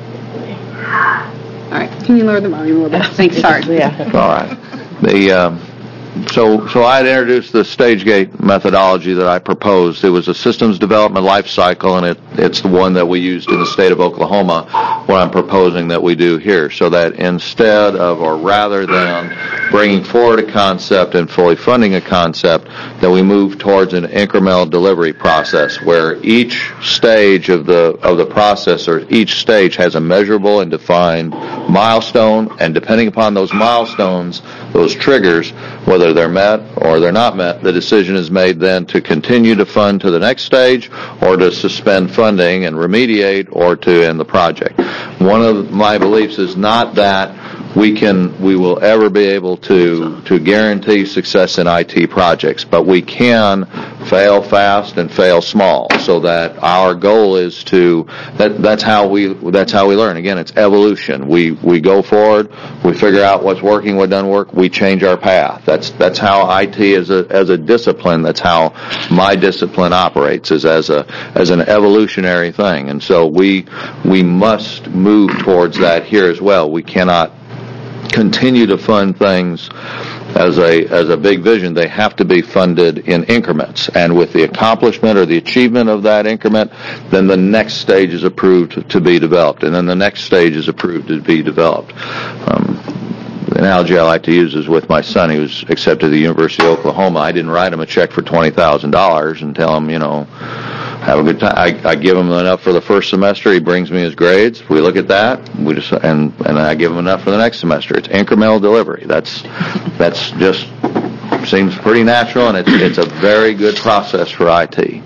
All right, can you lower the volume a little bit? Thanks. Sorry. Yeah. All right. The um, so so I had introduced the stage gate methodology that I proposed. It was a systems development life cycle, and it it's the one that we used in the state of Oklahoma what I'm proposing that we do here, so that instead of, or rather than bringing forward a concept and fully funding a concept, that we move towards an incremental delivery process where each stage of the of the process, or each stage, has a measurable and defined milestone, and depending upon those milestones, those triggers, whether they're met or they're not met, the decision is made then to continue to fund to the next stage, or to suspend funding and remediate, or to end the project. One of my beliefs is not that we can, we will ever be able to to guarantee success in I T projects, but we can fail fast and fail small, so that our goal is to, that that's how we that's how we learn. Again, it's evolution. We we go forward, we figure out what's working, what doesn't work, we change our path. That's that's how I T as a as a discipline, that's how my discipline operates, is as a as an evolutionary thing. And so we we must move towards that here as well. We cannot continue to fund things as a as a big vision. They have to be funded in increments, and with the accomplishment or the achievement of that increment, then the next stage is approved to be developed, and then the next stage is approved to be developed. Um, the analogy I like to use is with my son. He was accepted to the University of Oklahoma. I didn't write him a check for twenty thousand dollars and tell him, you know, have a good time. I, I give him enough for the first semester. He brings me his grades. We look at that. We just and and I give him enough for the next semester. It's incremental delivery. That's that's just seems pretty natural, and it's it's a very good process for I T.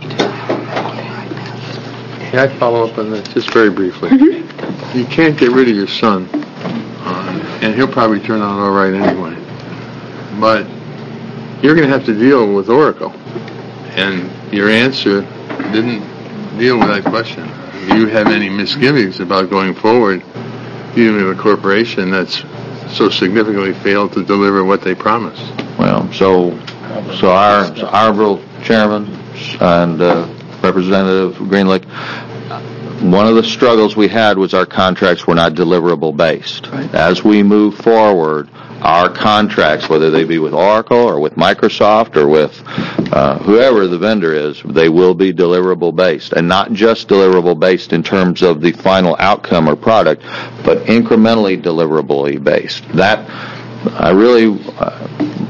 Can I follow up on that just very briefly? Mm-hmm. You can't get rid of your son, uh, and he'll probably turn out all right anyway. But you're going to have to deal with Oracle, and your answer didn't deal with that question. Do you have any misgivings about going forward dealing with a corporation that's so significantly failed to deliver what they promised? Well, so so our so our honorable chairman and uh, Representative Greenlick, one of the struggles we had was our contracts were not deliverable based. Right. As we move forward, our contracts, whether they be with Oracle or with Microsoft or with uh, whoever the vendor is, they will be deliverable based, and not just deliverable based in terms of the final outcome or product, but incrementally deliverably based. That I really, uh,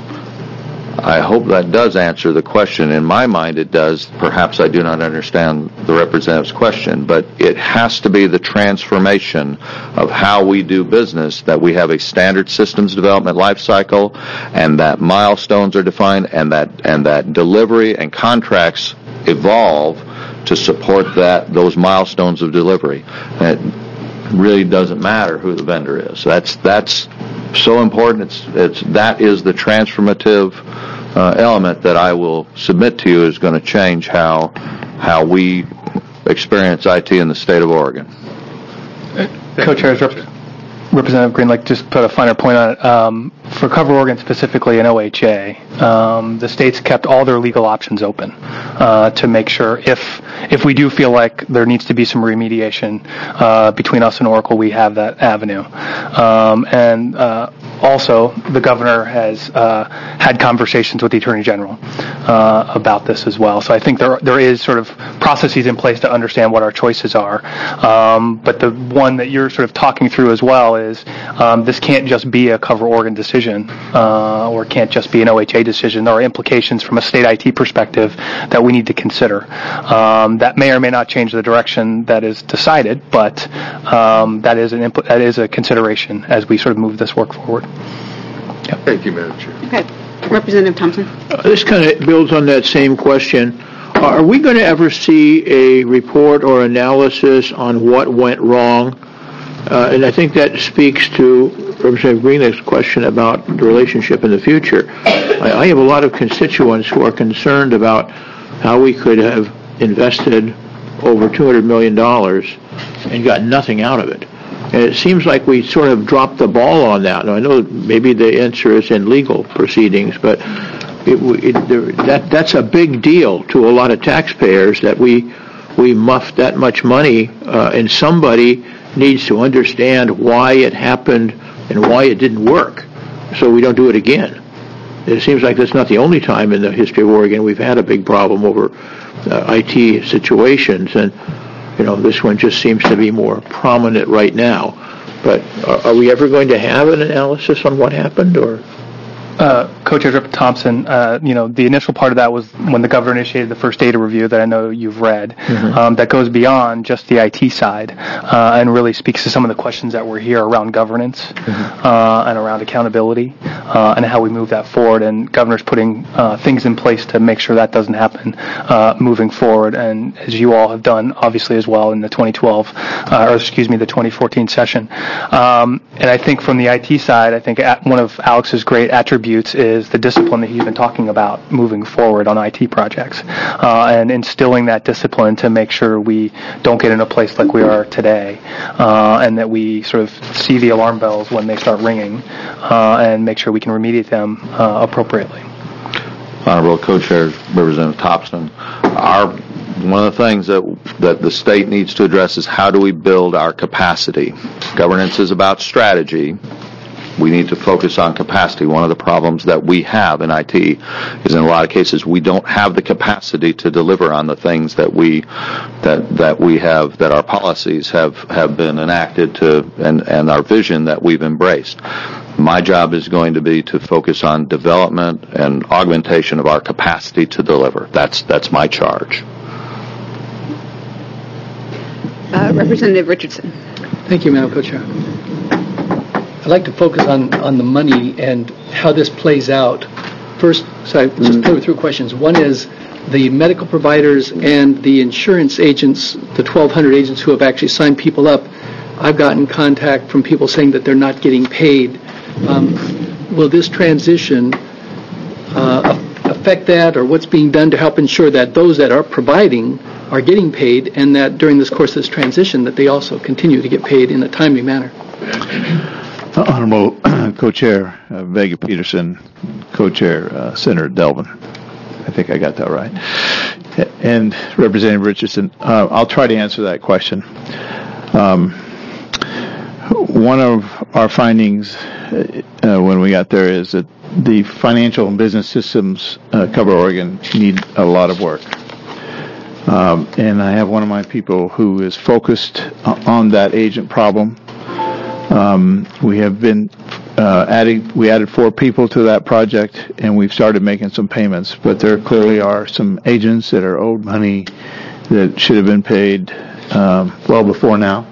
I hope that does answer the question. In my mind, it does. Perhaps I do not understand the representative's question, but it has to be the transformation of how we do business, that we have a standard systems development life cycle, and that milestones are defined, and that and that delivery and contracts evolve to support that those milestones of delivery. It really doesn't matter who the vendor is. That's that's so important. It's it's that is the transformative uh, element that I will submit to you is going to change how how we experience I T in the state of Oregon. Co-chairs, Rep- Representative Greenlick just put a finer point on it. Um, for Cover Oregon specifically and O H A, um, the states kept all their legal options open uh, to make sure if if we do feel like there needs to be some remediation uh, between us and Oracle, we have that avenue. Um, and uh, also, the governor has uh, had conversations with the Attorney General uh, about this as well. So I think there there is sort of processes in place to understand what our choices are. Um, but the one that you're sort of talking through as well is um, this can't just be a Cover Oregon decision uh, or can't just be an O H A decision. There are implications from a state I T perspective that we need to consider. Um, that may or may not change the direction that is decided, but um, that is an impl- that is a consideration as we sort of move this work forward. Yep. Thank you, Madam Chair. Okay. Representative Thompson. Uh, this kind of builds on that same question. Are we going to ever see a report or analysis on what went wrong? Uh, and I think that speaks to Representative Greenlick's question about the relationship in the future. I, I have a lot of constituents who are concerned about how we could have invested over two hundred million dollars and got nothing out of it. And it seems like we sort of dropped the ball on that. Now, I know maybe the answer is in legal proceedings, but it, it, there, that that's a big deal to a lot of taxpayers that we we muffed that much money, uh, and somebody needs to understand why it happened and why it didn't work, so we don't do it again. It seems like that's not the only time in the history of Oregon we've had a big problem over uh, I T situations, and you know, this one just seems to be more prominent right now. But are, are we ever going to have an analysis on what happened, or? Uh, Co-Chair Rep. Thompson, uh, you know, the initial part of that was when the governor initiated the first data review that I know you've read, mm-hmm. um, that goes beyond just the I T side uh, and really speaks to some of the questions that were here around governance mm-hmm. uh, and around accountability uh, and how we move that forward. And governor's putting uh, things in place to make sure that doesn't happen uh, moving forward. And as you all have done, obviously, as well in the twenty twelve, uh, or excuse me, the twenty fourteen session. Um, and I think from the I T side, I think at one of Alex's great attributes is the discipline that he's been talking about moving forward on I T projects uh, and instilling that discipline to make sure we don't get in a place like we are today uh, and that we sort of see the alarm bells when they start ringing uh, and make sure we can remediate them uh, appropriately. Honorable Co-Chair Representative Thompson, our one of the things that that the state needs to address is how do we build our capacity. Governance is about strategy. We need to focus on capacity. One of the problems that we have in I T is in a lot of cases we don't have the capacity to deliver on the things that we that that we have, that our policies have, have been enacted to, and, and our vision that we've embraced. My job is going to be to focus on development and augmentation of our capacity to deliver. That's that's my charge. Uh, Representative Richardson. Thank you, Madam Co-Chair. I'd like to focus on, on the money and how this plays out. First, so I just go through questions. One is the medical providers and the insurance agents, the twelve hundred agents who have actually signed people up. I've gotten contact from people saying that they're not getting paid. Um, will this transition uh, affect that, or what's being done to help ensure that those that are providing are getting paid, and that during this course of this transition that they also continue to get paid in a timely manner? Honorable Co-Chair uh, Vega Peterson, Co-Chair uh, Senator Delvin. I think I got that right. And Representative Richardson, uh, I'll try to answer that question. Um, one of our findings uh, when we got there is that the financial and business systems uh, cover Oregon need a lot of work. Um, and I have one of my people who is focused on that agent problem. Um, we have been uh, adding, we added four people to that project, and we've started making some payments, but there clearly are some agents that are owed money that should have been paid um, well before now.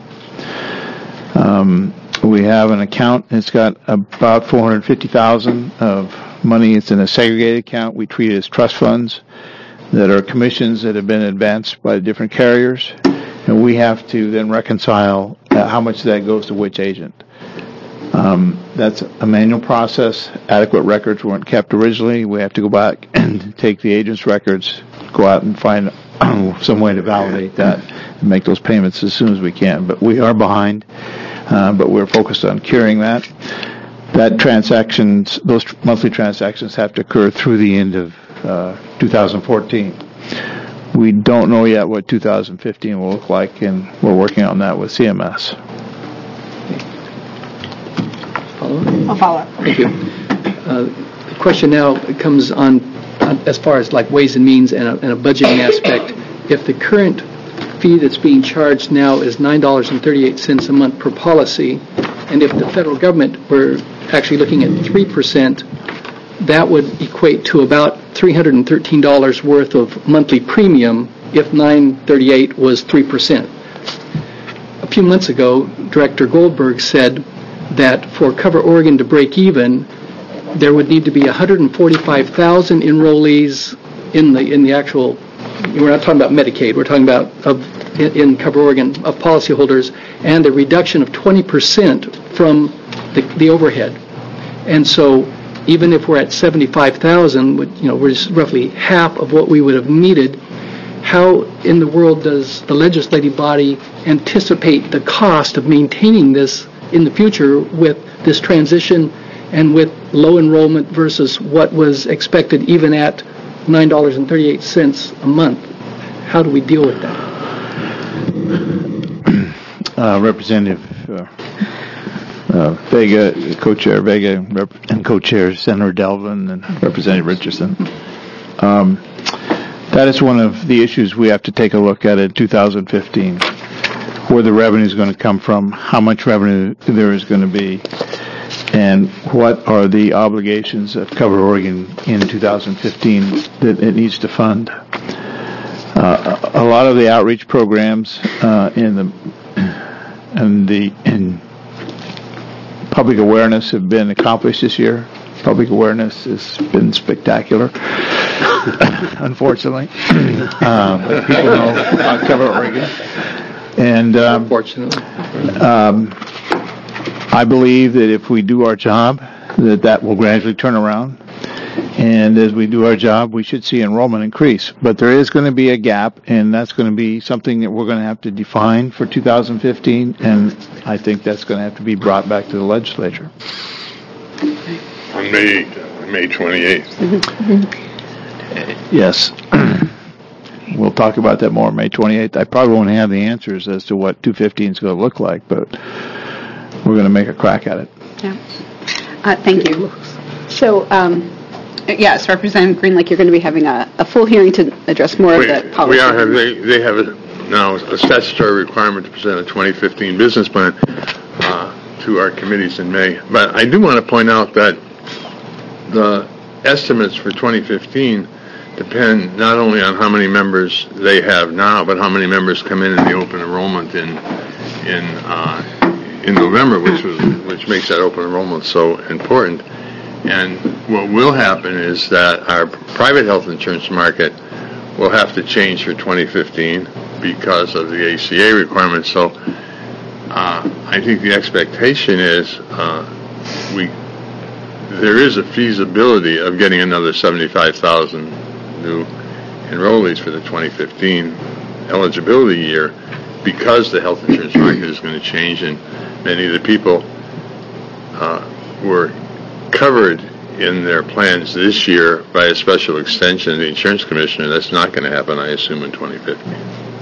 Um, we have an account, it's got about four hundred fifty thousand dollars of money. It's in a segregated account we treat as trust funds that are commissions that have been advanced by different carriers, and we have to then reconcile uh, how much of that goes to which agent. Um, that's a manual process. Adequate records weren't kept originally. We have to go back and take the agent's records, go out and find some way to validate that and make those payments as soon as we can. But we are behind, uh, but we're focused on curing that. That transactions, those tr- monthly transactions have to occur through the end of uh, two thousand fourteen. We don't know yet what two thousand fifteen will look like, and we're working on that with C M S. I'll follow up. Thank you. Uh, the question now comes on, on as far as like ways and means and a, and a budgeting aspect. If the current fee that's being charged now is nine dollars and thirty-eight cents a month per policy, and if the federal government were actually looking at three percent, that would equate to about three hundred thirteen dollars worth of monthly premium if nine thirty-eight was three percent. A few months ago, Director Goldberg said that for Cover Oregon to break even, there would need to be one hundred forty-five thousand enrollees in the in the actual, we're not talking about Medicaid, we're talking about of in, in Cover Oregon of policyholders, and a reduction of twenty percent from the, the overhead. And so even if we're at seventy-five thousand, you know, we're just roughly half of what we would have needed. How in the world does the legislative body anticipate the cost of maintaining this in the future with this transition and with low enrollment versus what was expected even at nine dollars and thirty-eight cents a month? How do we deal with that? Uh, Representative uh, uh, Vega, Co-Chair Vega, Rep- and Co-Chair Senator Delvin, and Representative Richardson. Um, that is one of the issues we have to take a look at in two thousand fifteen. where the revenue is going to come from, how much revenue there is going to be, and what are the obligations of Cover Oregon in two thousand fifteen that it needs to fund. Uh, a lot of the outreach programs uh, in the and the in public awareness have been accomplished this year. Public awareness has been spectacular, unfortunately. uh, but people know about Cover Oregon. And um, Unfortunately. Um, I believe that if we do our job, that that will gradually turn around. And as we do our job, we should see enrollment increase. But there is going to be a gap, and that's going to be something that we're going to have to define for two thousand fifteen, and I think that's going to have to be brought back to the legislature. On May, May twenty-eighth. Yes. We'll talk about that more on May twenty-eighth. I probably won't have the answers as to what two fifteen is going to look like, but we're going to make a crack at it. Yeah. Uh, thank you. So, um, yes, Representative Green, like you're going to be having a, a full hearing to address more we, of the policy. We are having, they, they have a, now a statutory requirement to present a twenty fifteen business plan uh, to our committees in May. But I do want to point out that the estimates for twenty fifteen depend not only on how many members they have now, but how many members come in in the open enrollment in in uh, in November, which was which makes that open enrollment so important. And what will happen is that our private health insurance market will have to change for twenty fifteen because of the A C A requirements. So uh, I think the expectation is uh, we there is a feasibility of getting another seventy-five thousand new enrollees for the twenty fifteen eligibility year because the health insurance market is going to change, and many of the people uh, were covered in their plans this year by a special extension of the insurance commissioner. That's not going to happen, I assume, in twenty fifteen.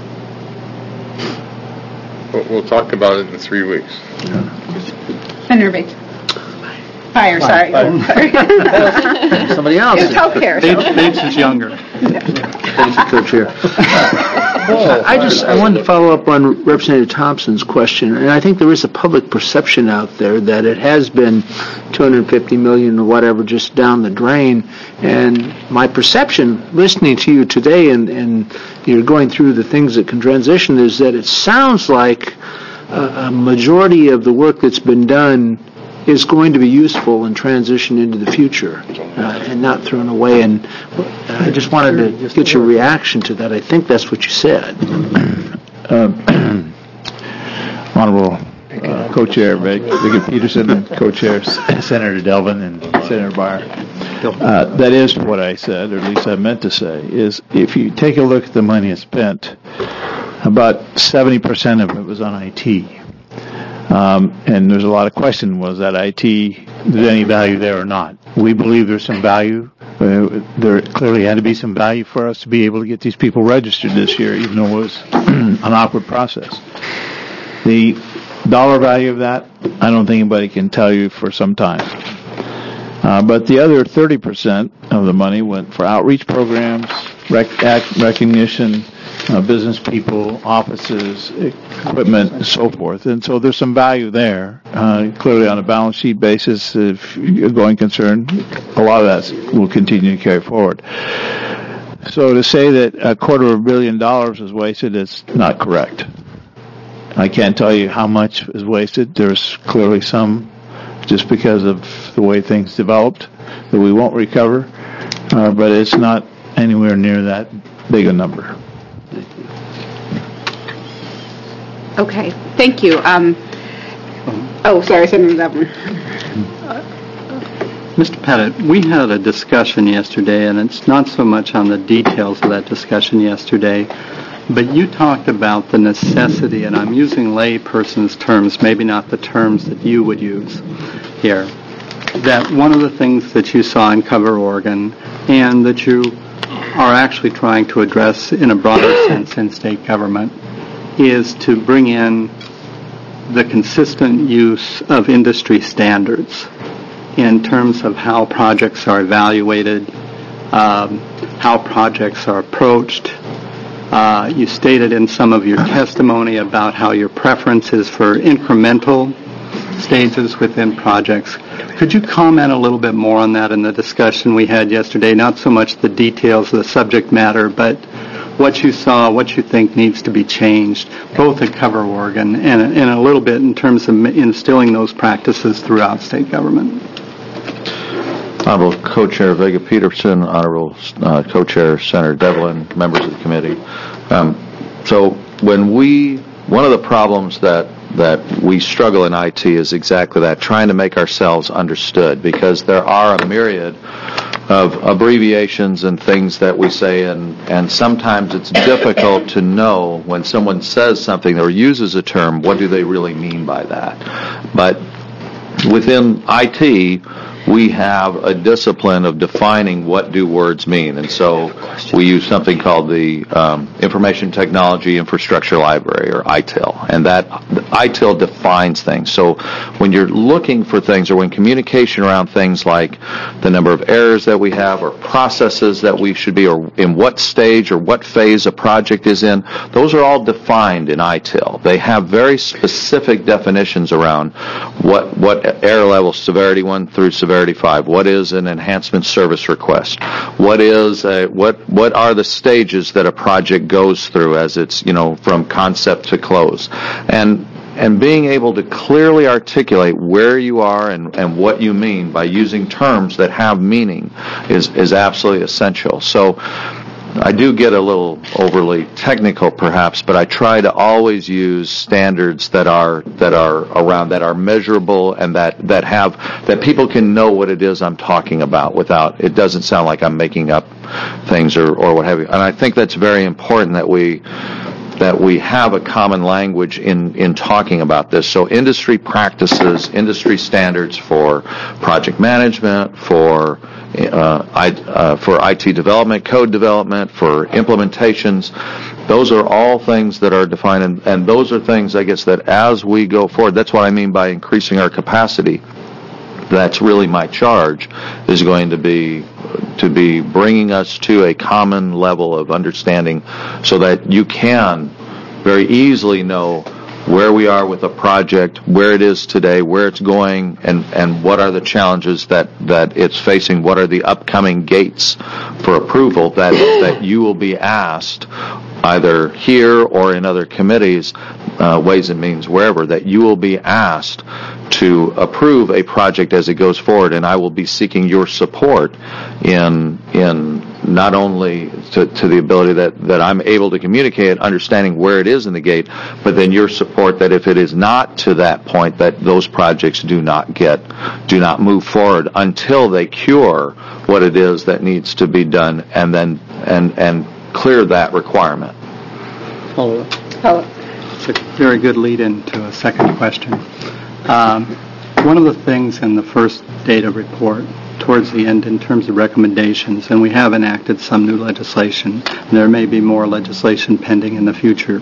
We'll, we'll talk about it in three weeks. Senator Bates. Fire, sorry. Fire. Somebody else. It's healthcare. Bates, Bates is younger. Thank you, Co-Chair. I just I wanted to follow up on Representative Thompson's question, and I think there is a public perception out there that it has been two hundred fifty million or whatever just down the drain. And my perception, listening to you today, and, and you're going through the things that can transition, is that it sounds like a, a majority of the work that's been done is going to be useful and transition into the future uh, and not thrown away. And I just wanted to get your reaction to that. I think that's what you said. Uh, Honorable uh, Co-Chair Vega Peterson and Co-Chair Senator Delvin and Senator Byer. Uh, that is what I said, or at least I meant to say, is if you take a look at the money spent, about seventy percent of it was on I T. Um, and there's a lot of question, was that I T, there's any value there or not? We believe there's some value. Uh, there clearly had to be some value for us to be able to get these people registered this year, even though it was an awkward process. The dollar value of that, I don't think anybody can tell you for some time. Uh, but the other thirty percent of the money went for outreach programs, rec- act recognition, uh, business people, offices, equipment, and so forth. And so there's some value there. Uh, clearly on a balance sheet basis, if you're going concern, a lot of that will continue to carry forward. So to say that a quarter of a billion dollars is wasted is not correct. I can't tell you how much is wasted. There's clearly some just because of the way things developed that we won't recover, uh, but it's not anywhere near that big a number. Okay, thank you. Um, oh, sorry, Senator Devlin. Mister Pettit, we had a discussion yesterday, and it's not so much on the details of that discussion yesterday, but you talked about the necessity, and I'm using layperson's terms, maybe not the terms that you would use here, that one of the things that you saw in Cover Oregon and that you are actually trying to address in a broader sense in state government is to bring in the consistent use of industry standards in terms of how projects are evaluated, um, how projects are approached, Uh, you stated in some of your testimony about how your preference is for incremental stages within projects. Could you comment a little bit more on that in the discussion we had yesterday? Not so much the details of the subject matter, but what you saw, what you think needs to be changed, both at Cover Oregon and, and a little bit in terms of instilling those practices throughout state government. Honorable Co-Chair Vega Peterson, Honorable uh, Co-Chair Senator Devlin, members of the committee. Um, so when we, one of the problems that that we struggle in I T is exactly that, trying to make ourselves understood, because there are a myriad of abbreviations and things that we say, and, and sometimes it's difficult to know when someone says something or uses a term, what do they really mean by that? But within I T, we have a discipline of defining what do words mean, and so we use something called the um, Information Technology Infrastructure Library, or I T I L, and that I T I L defines things. So when you're looking for things, or when communication around things like the number of errors that we have, or processes that we should be, or in what stage or what phase a project is in, those are all defined in I T I L. They have very specific definitions around what what error level, severity one through severity five. What is an enhancement service request? What is a, what what are the stages that a project goes through as it's, you know, from concept to close? And and being able to clearly articulate where you are and, and what you mean by using terms that have meaning is is absolutely essential. So I do get a little overly technical, perhaps, but I try to always use standards that are that are around, that are measurable, and that that have that people can know what it is I'm talking about without it doesn't sound like I'm making up things or or what have you. And I think that's very important that we that we have a common language in in talking about this. So industry practices, industry standards for project management, for Uh, I, uh, for I T development, code development, for implementations. Those are all things that are defined, and, and those are things, I guess, that as we go forward, that's what I mean by increasing our capacity. That's really my charge, is going to be to be bringing us to a common level of understanding so that you can very easily know where we are with a project, where it is today, where it's going, and, and what are the challenges that, that it's facing, what are the upcoming gates for approval that, that you will be asked, either here or in other committees, uh, Ways and Means, wherever, that you will be asked to approve a project as it goes forward, and I will be seeking your support in in not only to, to the ability that, that I'm able to communicate, understanding where it is in the gate, but then your support that if it is not to that point, that those projects do not get, do not move forward until they cure what it is that needs to be done, and then and and clear that requirement. Follow up. It's a very good lead-in to a second question. Um, one of the things in the first data report towards the end in terms of recommendations, and we have enacted some new legislation, and there may be more legislation pending in the future,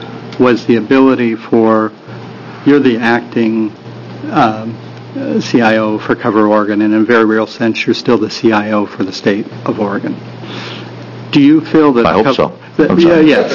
was the ability for, you're the acting um, C I O for Cover Oregon, and in a very real sense, you're still the C I O for the state of Oregon. Do you feel that... I hope so. That, yeah, yes.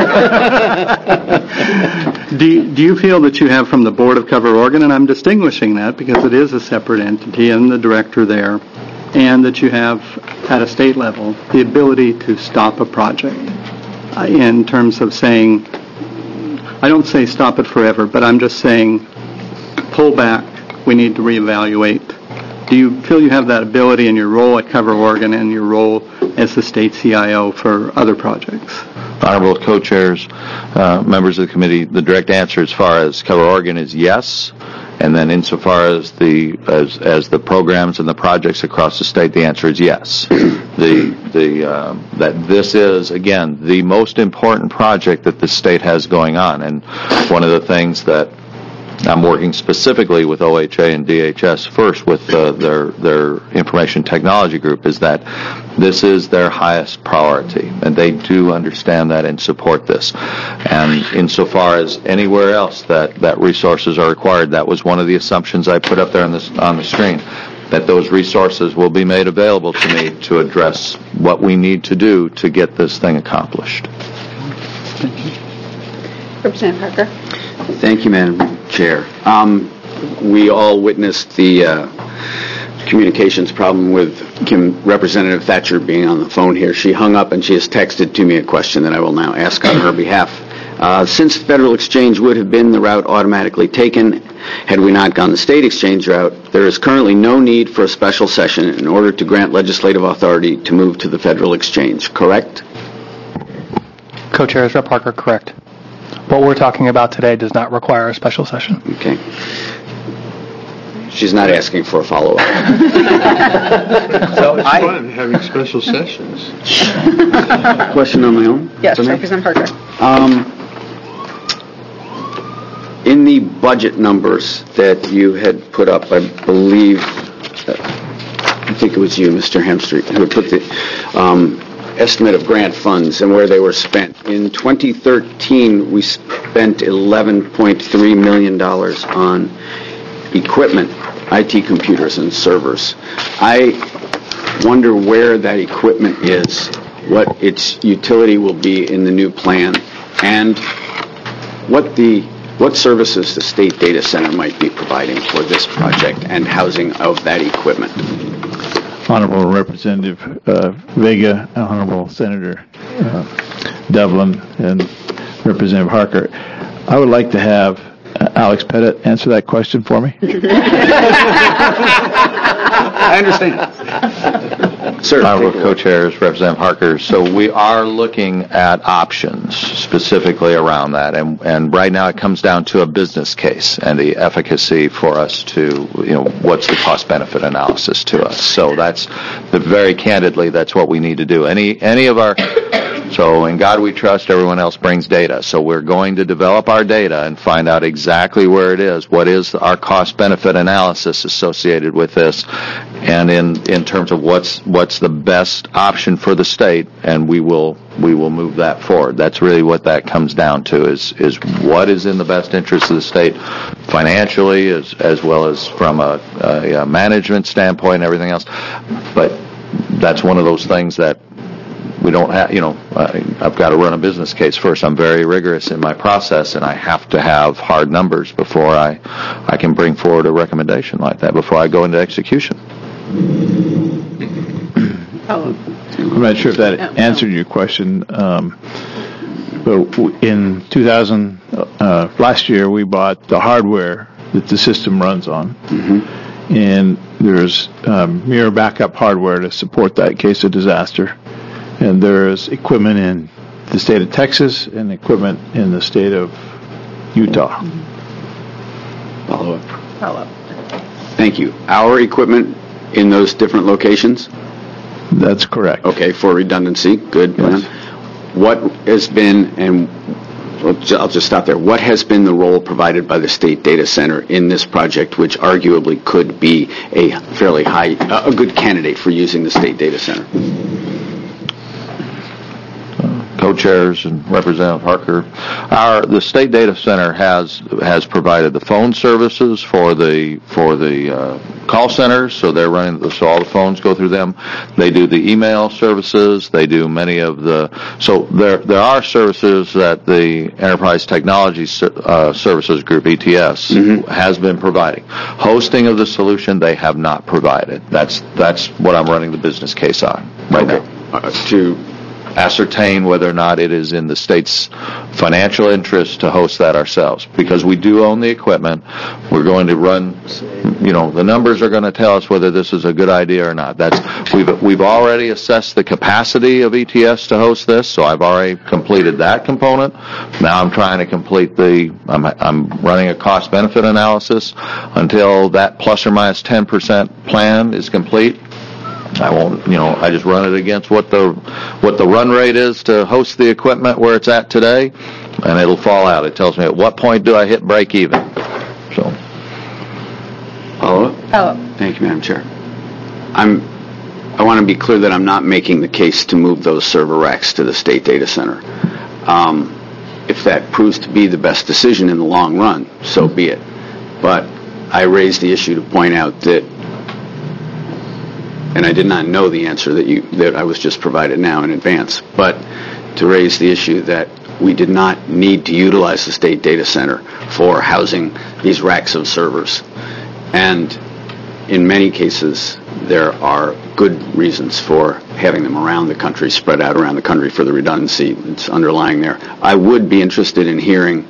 do, you, do you feel that you have from the Board of Cover Oregon, and I'm distinguishing that because it is a separate entity and the director there, and that you have at a state level the ability to stop a project uh, in terms of saying, I don't say stop it forever, but I'm just saying pull back, we need to reevaluate. Do you feel you have that ability in your role at Cover Oregon and your role as the state C I O for other projects? Honorable co-chairs, uh, members of the committee, the direct answer as far as Cover Oregon is yes, and then insofar as the as as the programs and the projects across the state, the answer is yes. The the uh, that this is again the most important project that the state has going on, and one of the things that I'm working specifically with O H A and D H S first with uh, their their information technology group, is that this is their highest priority, and they do understand that and support this. And insofar as anywhere else that, that resources are required, that was one of the assumptions I put up there on this on the screen, that those resources will be made available to me to address what we need to do to get this thing accomplished. Representative Parker. Thank you, Madam Chair. Um, we all witnessed the uh, communications problem with Kim, Representative Thatcher being on the phone here. She hung up and she has texted to me a question that I will now ask on her behalf. Uh, since federal exchange would have been the route automatically taken had we not gone the state exchange route, there is currently no need for a special session in order to grant legislative authority to move to the federal exchange, correct? Co-Chair Ezra Parker, correct. What we're talking about today does not require a special session. Okay. She's not asking for a follow-up. So I, fun having special sessions. Question on my own? Yes, Representative Parker. Um, in the budget numbers that you had put up, I believe, uh, I think it was you, Mister Hemstreet, who had put the um, estimate of grant funds and where they were spent. In twenty thirteen, we spent eleven point three million dollars on equipment, I T computers and servers. I wonder where that equipment is, what its utility will be in the new plan, and what the what services the state data center might be providing for this project and housing of that equipment. Honorable Representative uh, Vega, Honorable Senator uh, Devlin, and Representative Harker, I would like to have uh, Alex Pettit answer that question for me. I understand. Sir, Honorable Co-Chairs, Representative Harker. So we are looking at options specifically around that, and and right now it comes down to a business case and the efficacy for us to, you know, what's the cost-benefit analysis to us. So that's the, very candidly, that's what we need to do. Any any of our So in God we trust, everyone else brings data. So we're going to develop our data and find out exactly where it is, what is our cost-benefit analysis associated with this, and in, in terms of what's what's the best option for the state, and we will we will move that forward. That's really what that comes down to, is is what is in the best interest of the state financially, as as well as from a, a, a management standpoint and everything else. But that's one of those things that we don't have, you know, I, I've got to run a business case first. I'm very rigorous in my process, and I have to have hard numbers before I, I can bring forward a recommendation like that, before I go into execution. I'm not sure if that answered your question, um, but in two thousand, uh, last year, we bought the hardware that the system runs on, mm-hmm. and there's um, mirror backup hardware to support that in case of disaster. And there's equipment in the state of Texas and equipment in the state of Utah. Follow up. Follow up. Thank you. Our equipment in those different locations? That's correct. Okay, for redundancy. Good. Yes. What has been, and I'll just stop there, what has been the role provided by the State Data Center in this project, which arguably could be a fairly high, a good candidate for using the State Data Center? Co-chairs and Representative Harker, our the State Data Center has has provided the phone services for the for the uh, call centers, so they're running the, so all the phones go through them. They do the email services. They do many of the so there there are services that the Enterprise Technology uh, Services Group E T S mm-hmm. has been providing. Hosting of the solution they have not provided. That's that's what I'm running the business case on right okay. now. Uh, to ascertain whether or not it is in the state's financial interest to host that ourselves, because we do own the equipment. We're going to run, you know, the numbers are going to tell us whether this is a good idea or not. That's we've we've already assessed the capacity of E T S to host this, so I've already completed that component. Now I'm trying to complete the I'm I'm running a cost benefit analysis until that plus or minus ten percent plan is complete. I won't, you know, I just run it against what the what the run rate is to host the equipment where it's at today, and it'll fall out. It tells me at what point do I hit break even. So, follow up. Follow up. Thank you, Madam Chair. I'm. I want to be clear that I'm not making the case to move those server racks to the State Data Center. Um, if that proves to be the best decision in the long run, so be it. But I raised the issue to point out that. And I did not know the answer that you that I was just provided now in advance, but to raise the issue that we did not need to utilize the state data center for housing these racks of servers. And in many cases, there are good reasons for having them around the country, spread out around the country for the redundancy that's underlying there. I would be interested in hearing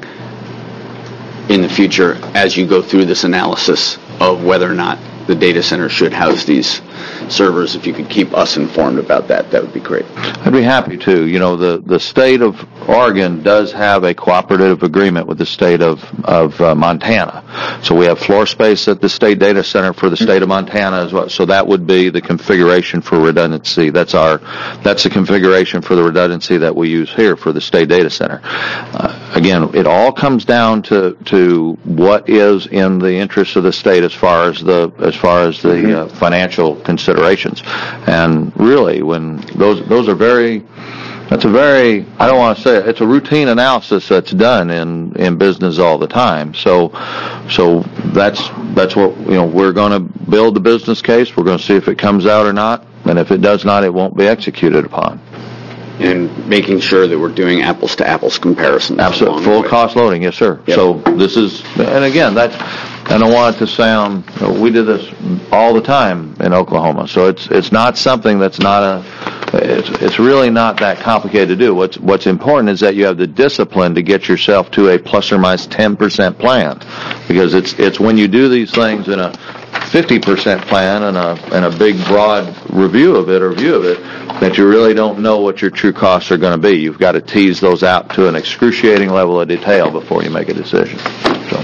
in the future, as you go through this analysis, of whether or not the data center should house these servers. If you could keep us informed about that, that would be great. I'd be happy to. You know, the, the state of Oregon does have a cooperative agreement with the state of, of uh, Montana. So we have floor space at the state data center for the state of Montana as well. So that would be the configuration for redundancy. That's our, that's the configuration for the redundancy that we use here for the state data center. Uh, again, it all comes down to, to what is in the interest of the state as far as the, as far as the uh, financial considerations. And really, when those, those are very, that's a very, I don't want to say it, it's a routine analysis that's done in, in business all the time. So, so that's, that's what, you know, we're going to build the business case. We're going to see if it comes out or not. And if it does not, it won't be executed upon. And making sure that we're doing apples to apples comparisons. Absolutely. Full cost loading. Yes, sir. Yep. So this is, and again, that's, I don't want it to sound, you know, we do this all the time in Oklahoma. So it's, it's not something that's not a, it's, it's really not that complicated to do. What's, what's important is that you have the discipline to get yourself to a plus or minus ten percent plan. Because it's, it's when you do these things in a fifty percent plan and a, and a big broad review of it or view of it that you really don't know what your true costs are going to be. You've got to tease those out to an excruciating level of detail before you make a decision. So.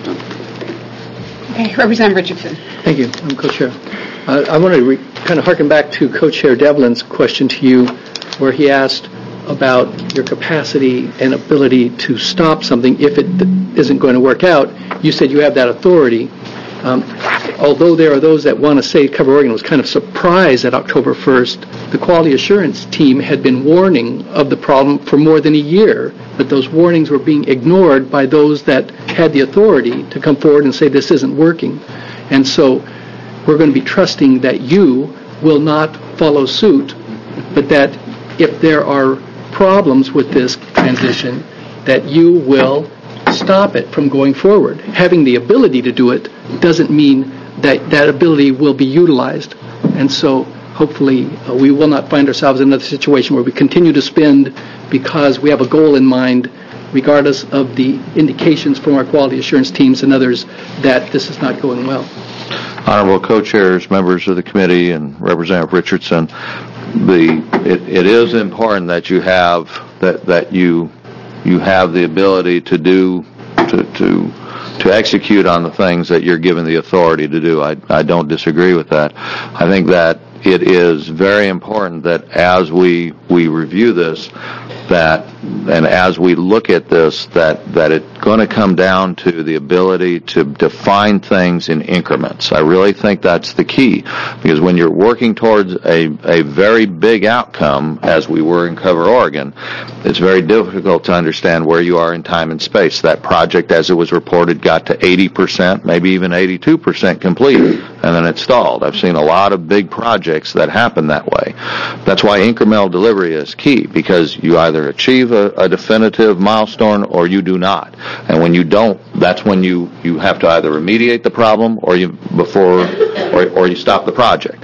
Okay, Representative Richardson. Thank you. I'm co-chair. Uh, I want to re- kind of harken back to Co-Chair Devlin's question to you, where he asked about your capacity and ability to stop something if it isn't going to work out. You said you have that authority. Um, although there are those that want to say Cover Oregon was kind of surprised at October first, the quality assurance team had been warning of the problem for more than a year, but those warnings were being ignored by those that had the authority to come forward and say this isn't working. And so we're going to be trusting that you will not follow suit, but that if there are problems with this transition, that you will stop it from going forward. Having the ability to do it doesn't mean that that ability will be utilized. And so hopefully uh, we will not find ourselves in another situation where we continue to spend because we have a goal in mind, regardless of the indications from our quality assurance teams and others that this is not going well. Honorable co-chairs, members of the committee, and Representative Richardson, the it, it is important that you have that that you you have the ability to do to to to execute on the things that you're given the authority to do. I I don't disagree with that. I think that it is very important that as we we review this, that and as we look at this, that that it's going to come down to the ability to define things in increments. I really think that's the key, because when you're working towards a a very big outcome, as we were in Cover Oregon, it's very difficult to understand where you are in time and space. That project, as it was reported, got to eighty percent, maybe even eighty-two percent complete, and then it stalled. I've seen a lot of big projects that happen that way. That's why incremental delivery is key, because you either achieve a, a definitive milestone or you do not. And when you don't, that's when you, you have to either remediate the problem or you before or, or you stop the project.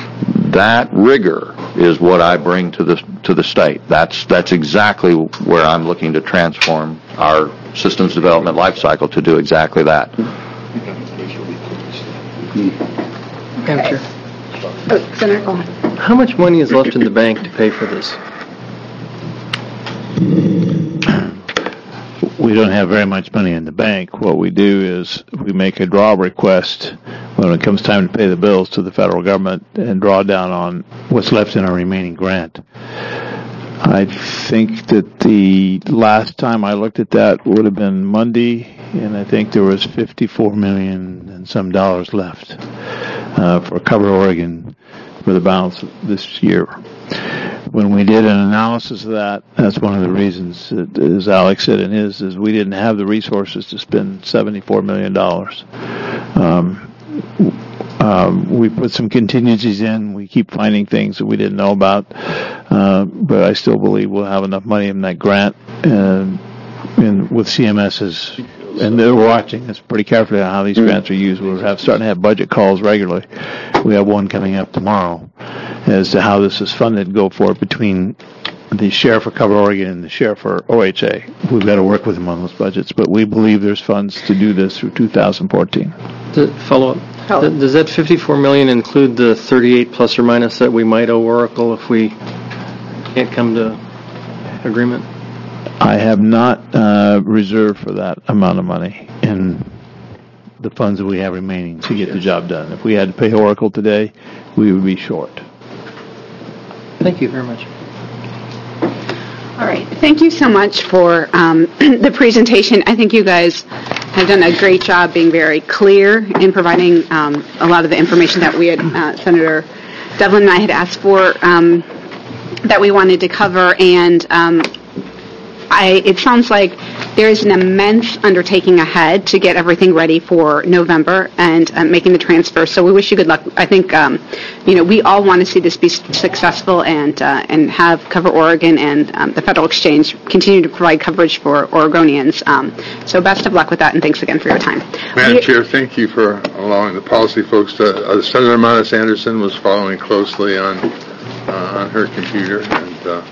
That rigor is what I bring to the to the state. That's that's exactly where I'm looking to transform our systems development life cycle to do exactly that. Madam Chair. Oh, Senator Cohen. How much money is left in the bank to pay for this? We don't have very much money in the bank. What we do is we make a draw request when it comes time to pay the bills to the federal government and draw down on what's left in our remaining grant. I think that the last time I looked at that would have been Monday, and I think there was fifty-four million and some dollars left uh, for Cover Oregon for the balance of this year. When we did an analysis of that, that's one of the reasons, that, as Alex said in his, is we didn't have the resources to spend seventy-four million dollars. Um, Um, we put some contingencies in. We keep finding things that we didn't know about, uh, but I still believe we'll have enough money in that grant. And, and with C M S's, and they're watching us pretty carefully on how these grants are used. We're have, starting to have budget calls regularly. We have one coming up tomorrow as to how this is funded, go forward between the sheriff for Cover Oregon and the sheriff for O H A. We've got to work with them on those budgets, but we believe there's funds to do this through two thousand fourteen. To follow up, th- does that fifty-four million dollars include the thirty-eight plus or minus that we might owe Oracle if we can't come to agreement? I have not uh, reserved for that amount of money in the funds that we have remaining to get the job done. If we had to pay Oracle today, we would be short. Thank you very much. All right. Thank you so much for um, the presentation. I think you guys have done a great job being very clear in providing um, a lot of the information that we had, uh, Senator Devlin and I had asked for, um, that we wanted to cover. And um, I, it sounds like there is an immense undertaking ahead to get everything ready for November and uh, making the transfer. So we wish you good luck. I think, um, you know, we all want to see this be successful and uh, and have Cover Oregon and um, the Federal Exchange continue to provide coverage for Oregonians. Um, so best of luck with that, and thanks again for your time. Madam we, Chair, thank you for allowing the policy folks to. Uh, Senator Monis Anderson was following closely on uh, on her computer, and uh,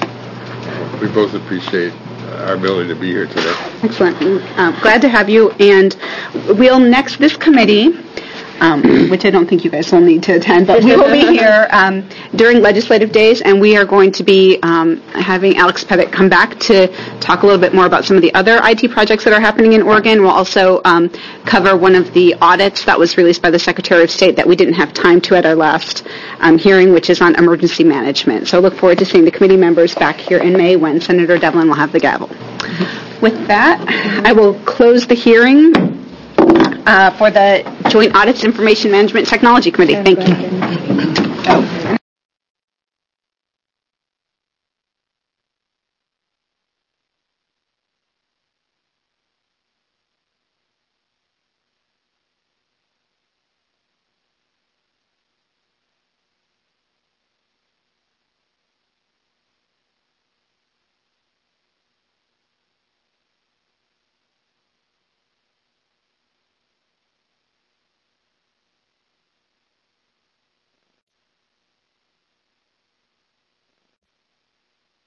we both appreciate our ability to be here today. Excellent. Uh, glad to have you. And we'll next, this committee, um, which I don't think you guys will need to attend, but we will be here um, during legislative days, and we are going to be um, having Alex Pettit come back to talk a little bit more about some of the other I T projects that are happening in Oregon. We'll also um, cover one of the audits that was released by the Secretary of State that we didn't have time to at our last um, hearing, which is on emergency management. So look forward to seeing the committee members back here in May when Senator Devlin will have the gavel. With that, I will close the hearing uh, for the Joint Audits Information Management Technology Committee. Thank you. Oh.